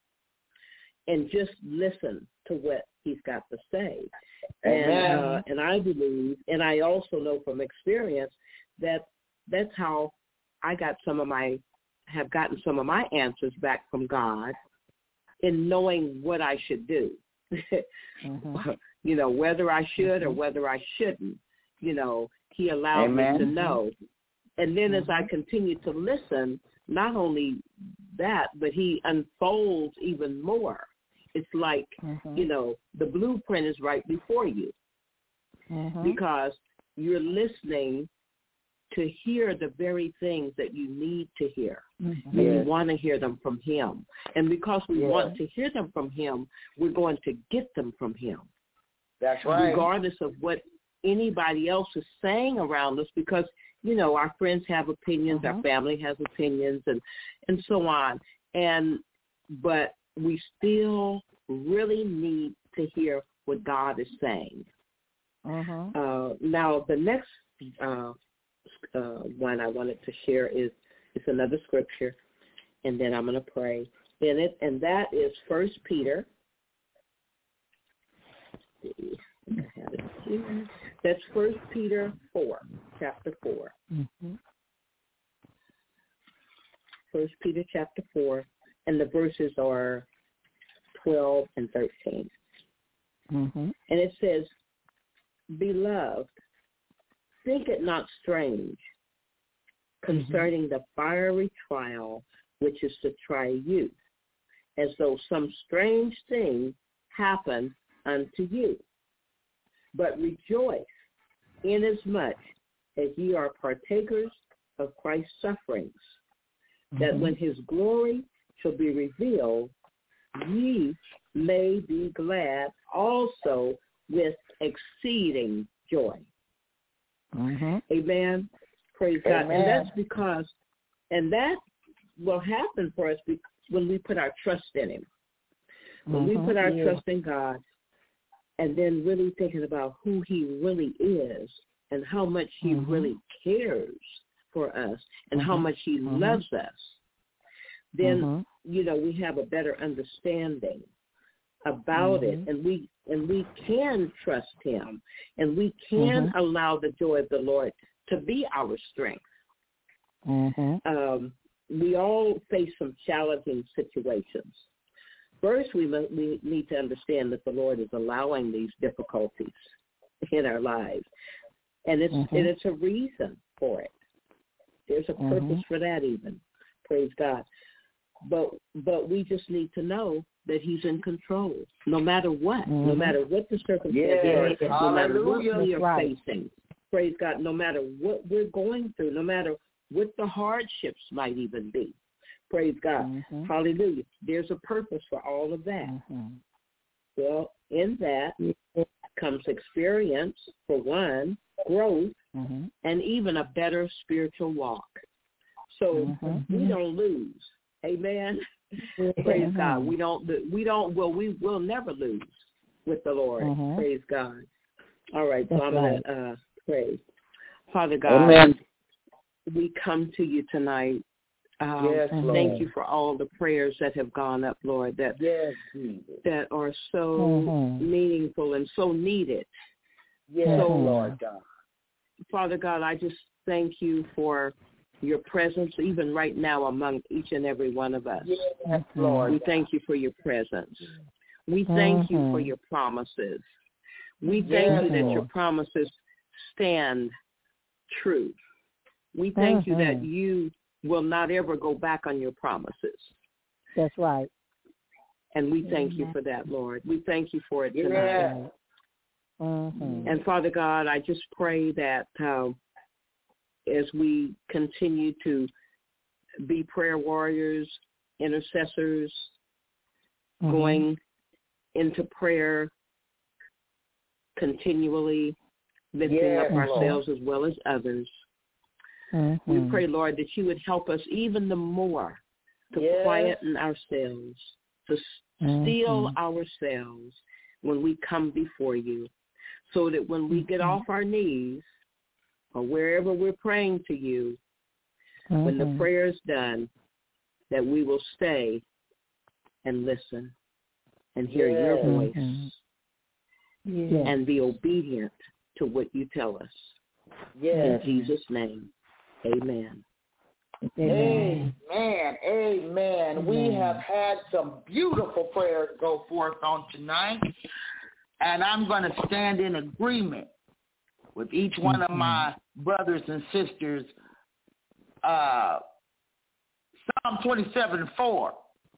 and just listen to what he's got to say. And, uh, and I believe, and I also know from experience, that that's how I got some of my, have gotten some of my answers back from God, in knowing what I should do. mm-hmm. You know, whether I should mm-hmm. or whether I shouldn't, you know, he allowed Amen. me to know. And then mm-hmm. as I continue to listen, not only that, but he unfolds even more. It's like, mm-hmm. you know, the blueprint is right before you mm-hmm. because you're listening to hear the very things that you need to hear. Mm-hmm. And yes. you want to hear them from him. And because we yes. want to hear them from him, we're going to get them from him. That's right. Regardless of what anybody else is saying around us, because you know, our friends have opinions, uh-huh. our family has opinions, and, and so on. And but we still really need to hear what God is saying. Uh-huh. Uh, now, the next uh, uh, one I wanted to share is is another scripture, and then I'm going to pray in it, and that is First Peter. I have it here. That's First Peter four, chapter four. Mm-hmm. First Peter chapter four, and the verses are twelve and thirteen. Mm-hmm. And it says, "Beloved, think it not strange concerning mm-hmm. the fiery trial which is to try you, as though some strange thing happened unto you. But rejoice inasmuch as ye are partakers of Christ's sufferings, mm-hmm. that when his glory shall be revealed, ye may be glad also with exceeding joy." Mm-hmm. Amen. Praise Amen. God. And that's because, and that will happen for us when we put our trust in him. When mm-hmm. we put our yeah. trust in God, and then really thinking about who he really is and how much he mm-hmm. really cares for us and mm-hmm. how much he mm-hmm. loves us, then, mm-hmm. you know, we have a better understanding about mm-hmm. it, and we and we can trust him, and we can mm-hmm. allow the joy of the Lord to be our strength. Mm-hmm. Um, we all face some challenging situations. First, we must, we need to understand that the Lord is allowing these difficulties in our lives, and it's mm-hmm. and it's a reason for it. There's a purpose mm-hmm. for that, even. Praise God. But but we just need to know that he's in control, no matter what, mm-hmm. no matter what the circumstances yes. are, no matter what we are right. facing. Praise God. No matter what we're going through, no matter what the hardships might even be. Praise God. Mm-hmm. Hallelujah. There's a purpose for all of that. Mm-hmm. Well, in that comes experience, for one, growth, mm-hmm. and even a better spiritual walk. So mm-hmm. we don't lose. Amen. Mm-hmm. Praise God. We don't, we don't, well, we will never lose with the Lord. Mm-hmm. Praise God. All right. So That's I'm going to uh, pray. Father God, Amen. We come to you tonight. Um, yes, thank you for all the prayers that have gone up, Lord, that yes, that are so mm-hmm. meaningful and so needed. Yes, so, Lord God. Father God, I just thank you for your presence, even right now among each and every one of us. Yes, Lord. We thank you for your presence. We thank mm-hmm. you for your promises. We thank yes, you that Lord. Your promises stand true. We thank mm-hmm. you that you will not ever go back on your promises. That's right. And we thank mm-hmm. you for that, Lord. We thank you for it tonight. Yeah. Mm-hmm. And Father God, I just pray that uh, as we continue to be prayer warriors, intercessors, mm-hmm. going into prayer continually, lifting yes, up ourselves Lord. As well as others, mm-hmm. we pray, Lord, that you would help us even the more to yes. quieten ourselves, to mm-hmm. still ourselves when we come before you, so that when we get off our knees or wherever we're praying to you, mm-hmm. when the prayer is done, that we will stay and listen and hear yes. your voice mm-hmm. yes. and be obedient to what you tell us. Yes. In Jesus' name, amen. Amen. Amen. Amen. Amen. We have had some beautiful prayers go forth on tonight, and I'm going to stand in agreement with each one of my brothers and sisters. Uh, Psalm twenty-seven four.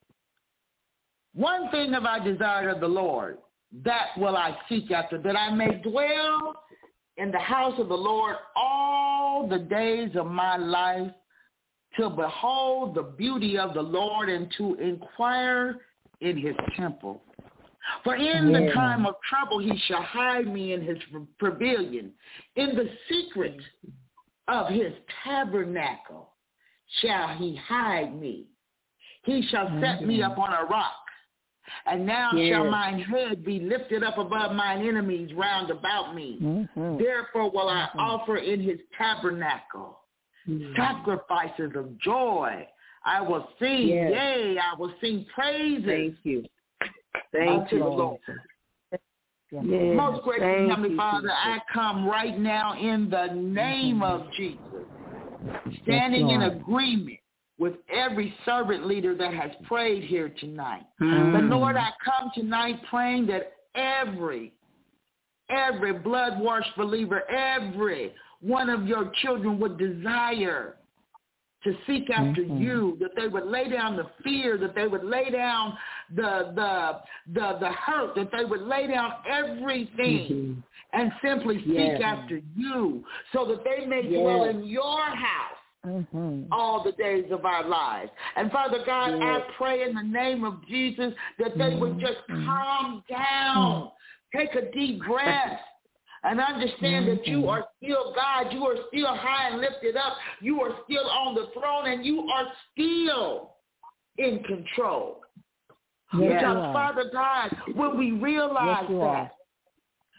One thing have I desired of the Lord, that will I seek after, that I may dwell in the house of the Lord all the days of my life, to behold the beauty of the Lord and to inquire in his temple. For in yeah. the time of trouble he shall hide me in his pavilion. In the secret of his tabernacle shall he hide me. He shall set mm-hmm. me up on a rock. And now yeah. shall mine head be lifted up above mine enemies round about me. Mm-hmm. Therefore will I mm-hmm. offer in his tabernacle mm-hmm. sacrifices of joy. I will sing, yes. yea, I will sing praises. Thank you. Thank you, Lord. Yes. Most gracious Heavenly Father, I come right now in the name mm-hmm. of Jesus, standing yes, in agreement with every servant leader that has prayed here tonight. Mm. But Lord, I come tonight praying that every, every blood-washed believer, every one of your children would desire to seek after mm-hmm. you, that they would lay down the fear, that they would lay down the the the, the hurt, that they would lay down everything mm-hmm. and simply seek yes. after you, so that they may yes. dwell in your house mm-hmm. all the days of our lives. And Father God, yes. I pray in the name of Jesus that they mm-hmm. would just calm down, mm-hmm. take a deep breath, and understand mm-hmm. that you are still God. You are still high and lifted up. You are still on the throne, and you are still in control. Yes, because, Father God, when we realize yes, that,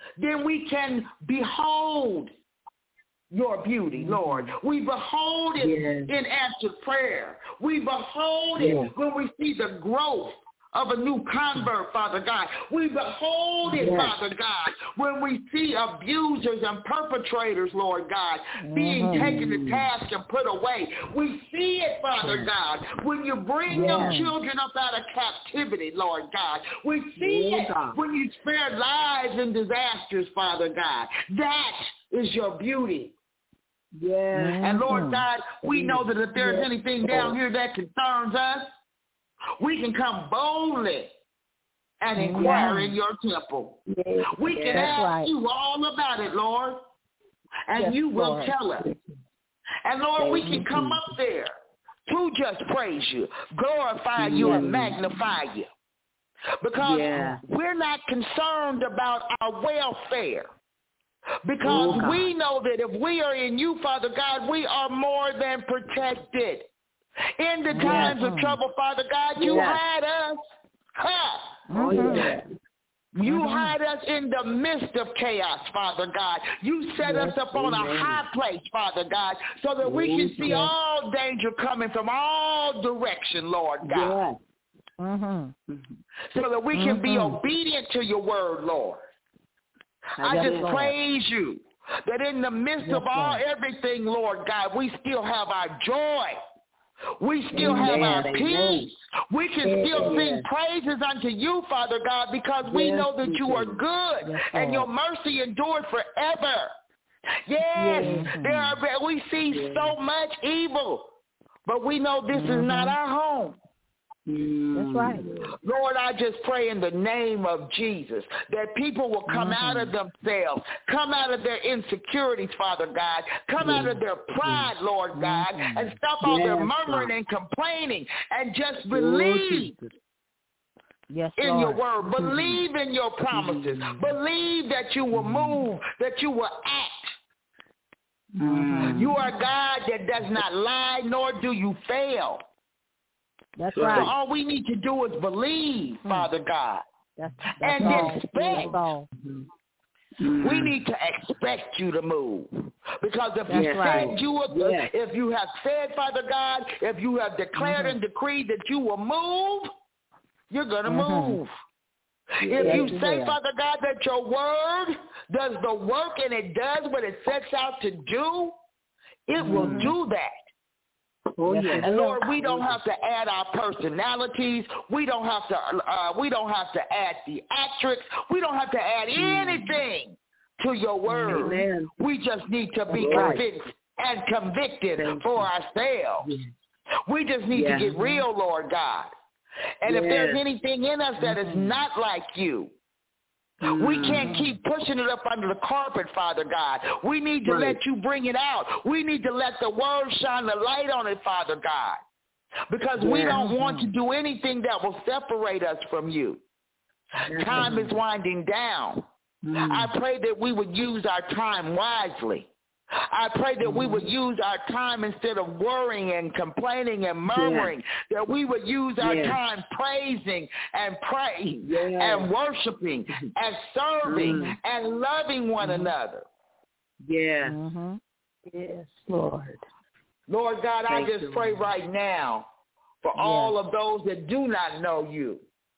then we can behold your beauty, Lord. We behold it yes. in answered prayer. We behold yes. it when we see the growth of a new convert, Father God. We behold it, yes. Father God, when we see abusers and perpetrators, Lord God, being mm-hmm. taken to task and put away. We see it, Father God, when you bring yes. your children up out of captivity, Lord God. We see yes. it when you spare lives in disasters, Father God. That is your beauty. Yes. And Lord God, we know that if there's yes. anything down here that concerns us, we can come boldly and inquire yes. in your temple. Yes. We can yes, ask right. you all about it, Lord, and yes, you will Lord. tell us. And Lord, Thank we can come you. up there to just praise you, glorify yes. you, and magnify you. Because yes. we're not concerned about our welfare. Because oh, we know that if we are in you, Father God, we are more than protected. In the times yes. of trouble, Father God, you yes. hide us. Huh. Oh, yeah. You mm-hmm. hide us in the midst of chaos, Father God. You set yes, us up on amen. a high place, Father God, so that we can see yes. all danger coming from all directions, Lord God. Yes. Mm-hmm. So that we can mm-hmm. be obedient to your word, Lord. I, I just praise you that in the midst yes, of all Lord. everything, Lord God, we still have our joy. We still Amen. have our peace. We can Amen. still sing praises unto you, Father God, because we yes, know that you are good yes, and your mercy endured forever. Yes, yes. there are, we see yes. so much evil, but we know this mm-hmm. is not our home. That's right. Lord, I just pray in the name of Jesus that people will come mm-hmm. out of themselves, come out of their insecurities, Father God, come yes. out of their pride, Lord God, mm-hmm. and stop all yes, their murmuring God. and complaining and just believe yes, in Lord. your word. Mm-hmm. Believe in your promises. Mm-hmm. Believe that you will move, that you will act. Mm-hmm. You are God that does not lie, nor do you fail. That's so right. all we need to do is believe, mm. Father God, that's, that's and all. expect. That's all. Mm-hmm. We need to expect you to move, because if you that's said right. you would, yes. if you have said, Father God, if you have declared mm-hmm. and decreed that you will move, you're gonna mm-hmm. move. If yes, you say, will. Father God, that your word does the work and it does what it sets out to do, it mm-hmm. will do that. Oh, yes. And Lord, we don't have to add our personalities. We don't have to. Uh, we don't have to add theatrics. We don't have to add anything to your word. Amen. We just need to be right. convinced and convicted Thank for you. ourselves. Yes. We just need yes. to get real, Lord God. And yes. if there's anything in us that is not like you, Mm. we can't keep pushing it up under the carpet, Father God. We need to right. let you bring it out. We need to let the word shine the light on it, Father God, because yeah. we don't want to do anything that will separate us from you. Yeah. Time is winding down. Mm. I pray that we would use our time wisely. I pray that we would use our time instead of worrying and complaining and murmuring, yeah. that we would use our yeah. time praising and praying yeah. and worshiping and serving mm. and loving one mm-hmm. another. Yeah. Mm-hmm. Yes, Lord. Lord God, Thank I just you, pray Lord. right now for yes. all of those that do not know you.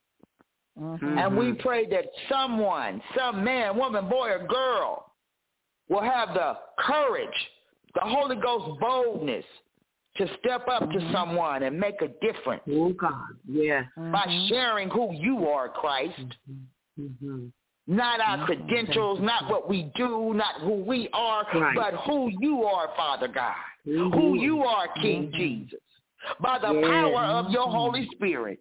Mm-hmm. And we pray that someone, some man, woman, boy, or girl, will have the courage, the Holy Ghost boldness to step up mm-hmm. to someone and make a difference. Oh, God, yeah. By mm-hmm. sharing who you are, Christ. Mm-hmm. Not our mm-hmm. credentials, not what we do, not who we are, right. but who you are, Father God. Mm-hmm. Who you are, King mm-hmm. Jesus. By the yes. power of your Holy Spirit.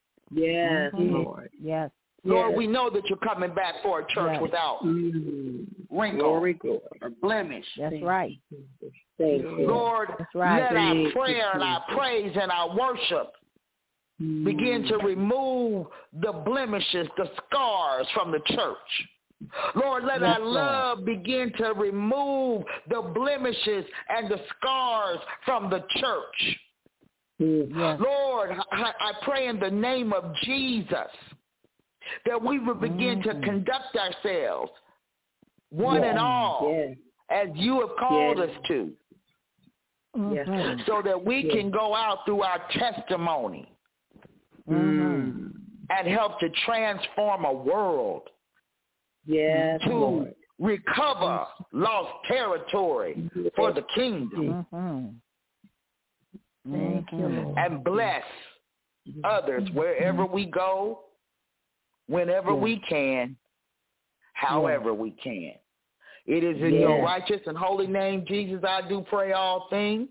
Yes, mm-hmm. Lord. Yes. Lord, yes. we know that you're coming back for a church yes. without mm-hmm. wrinkle Glory, glory. or blemish. That's right. Thank you. Lord, That's right. let Thank our prayer and our praise and our worship mm. begin to remove the blemishes, the scars from the church. Lord, let yes, our love Lord. begin to remove the blemishes and the scars from the church. Yes. Lord, I, I pray in the name of Jesus that we will begin mm-hmm. to conduct ourselves one yes. and all, yes. as you have called yes. us to, yes. so that we yes. can go out through our testimony mm. and help to transform a world yes, to Lord. recover lost territory yes. for the kingdom. Mm-hmm. Thank you, Lord. And bless others wherever we go, whenever yes. we can, however yes. we can. It is in yes. your righteous and holy name, Jesus, I do pray all things.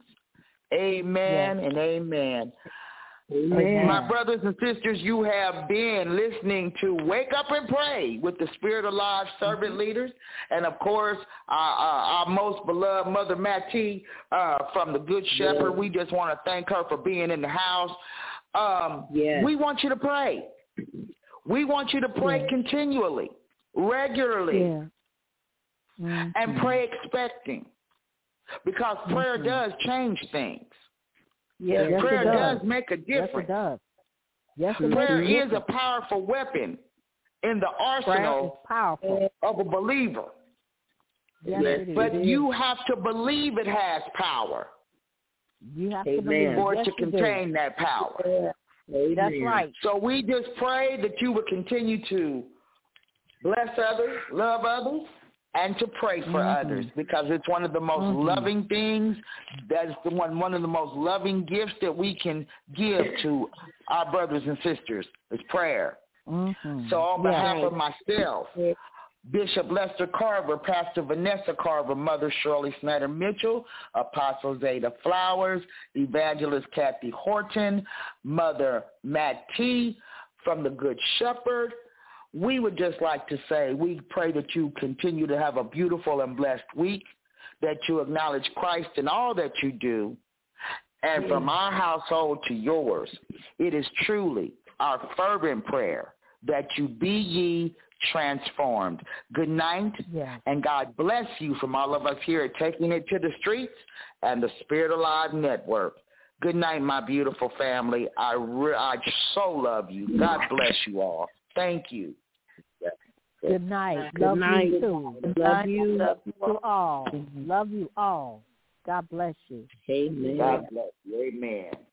Amen yes. and amen. Amen. My brothers and sisters, you have been listening to Wake Up and Pray with the Spirit Alive Servant mm-hmm. Leaders. And, of course, uh, uh, our most beloved Mother Mattie uh, from the Good Shepherd. Yes. We just want to thank her for being in the house. Um, yes. We want you to pray. We want you to pray yes. continually, regularly, yeah. mm-hmm. and pray expecting, because prayer mm-hmm. does change things. Yes, yes, prayer does. does make a difference. Yes, it does. Yes, it prayer is a powerful weapon in the arsenal powerful. of a believer. Yes, it but is. you have to believe it has power. You have Amen. to believe for yes, it to contain do. that power. Amen. That's right. So we just pray that you would continue to bless others, love others, and to pray for mm-hmm. others, because it's one of the most mm-hmm. loving things. That's the one one of the most loving gifts that we can give to our brothers and sisters is prayer. Mm-hmm. So on yeah. behalf of myself, Bishop Lester Carver, Pastor Vanessa Carver, Mother Shirley Snyder Mitchell, Apostle Zeta Flowers, Evangelist Kathy Horton, Mother Mattie from the Good Shepherd, we would just like to say we pray that you continue to have a beautiful and blessed week, that you acknowledge Christ in all that you do, and from our household to yours, it is truly our fervent prayer that you be ye transformed. Good night, yes. and God bless you from all of us here at Taking It to the Streets and the Spirit Alive Network. Good night, my beautiful family. I, re- I so love you. God bless you all. Thank you. Good night. Good love night. you too. Love night. you. Love you all. Love you all. God bless you. Amen. God bless you. Amen.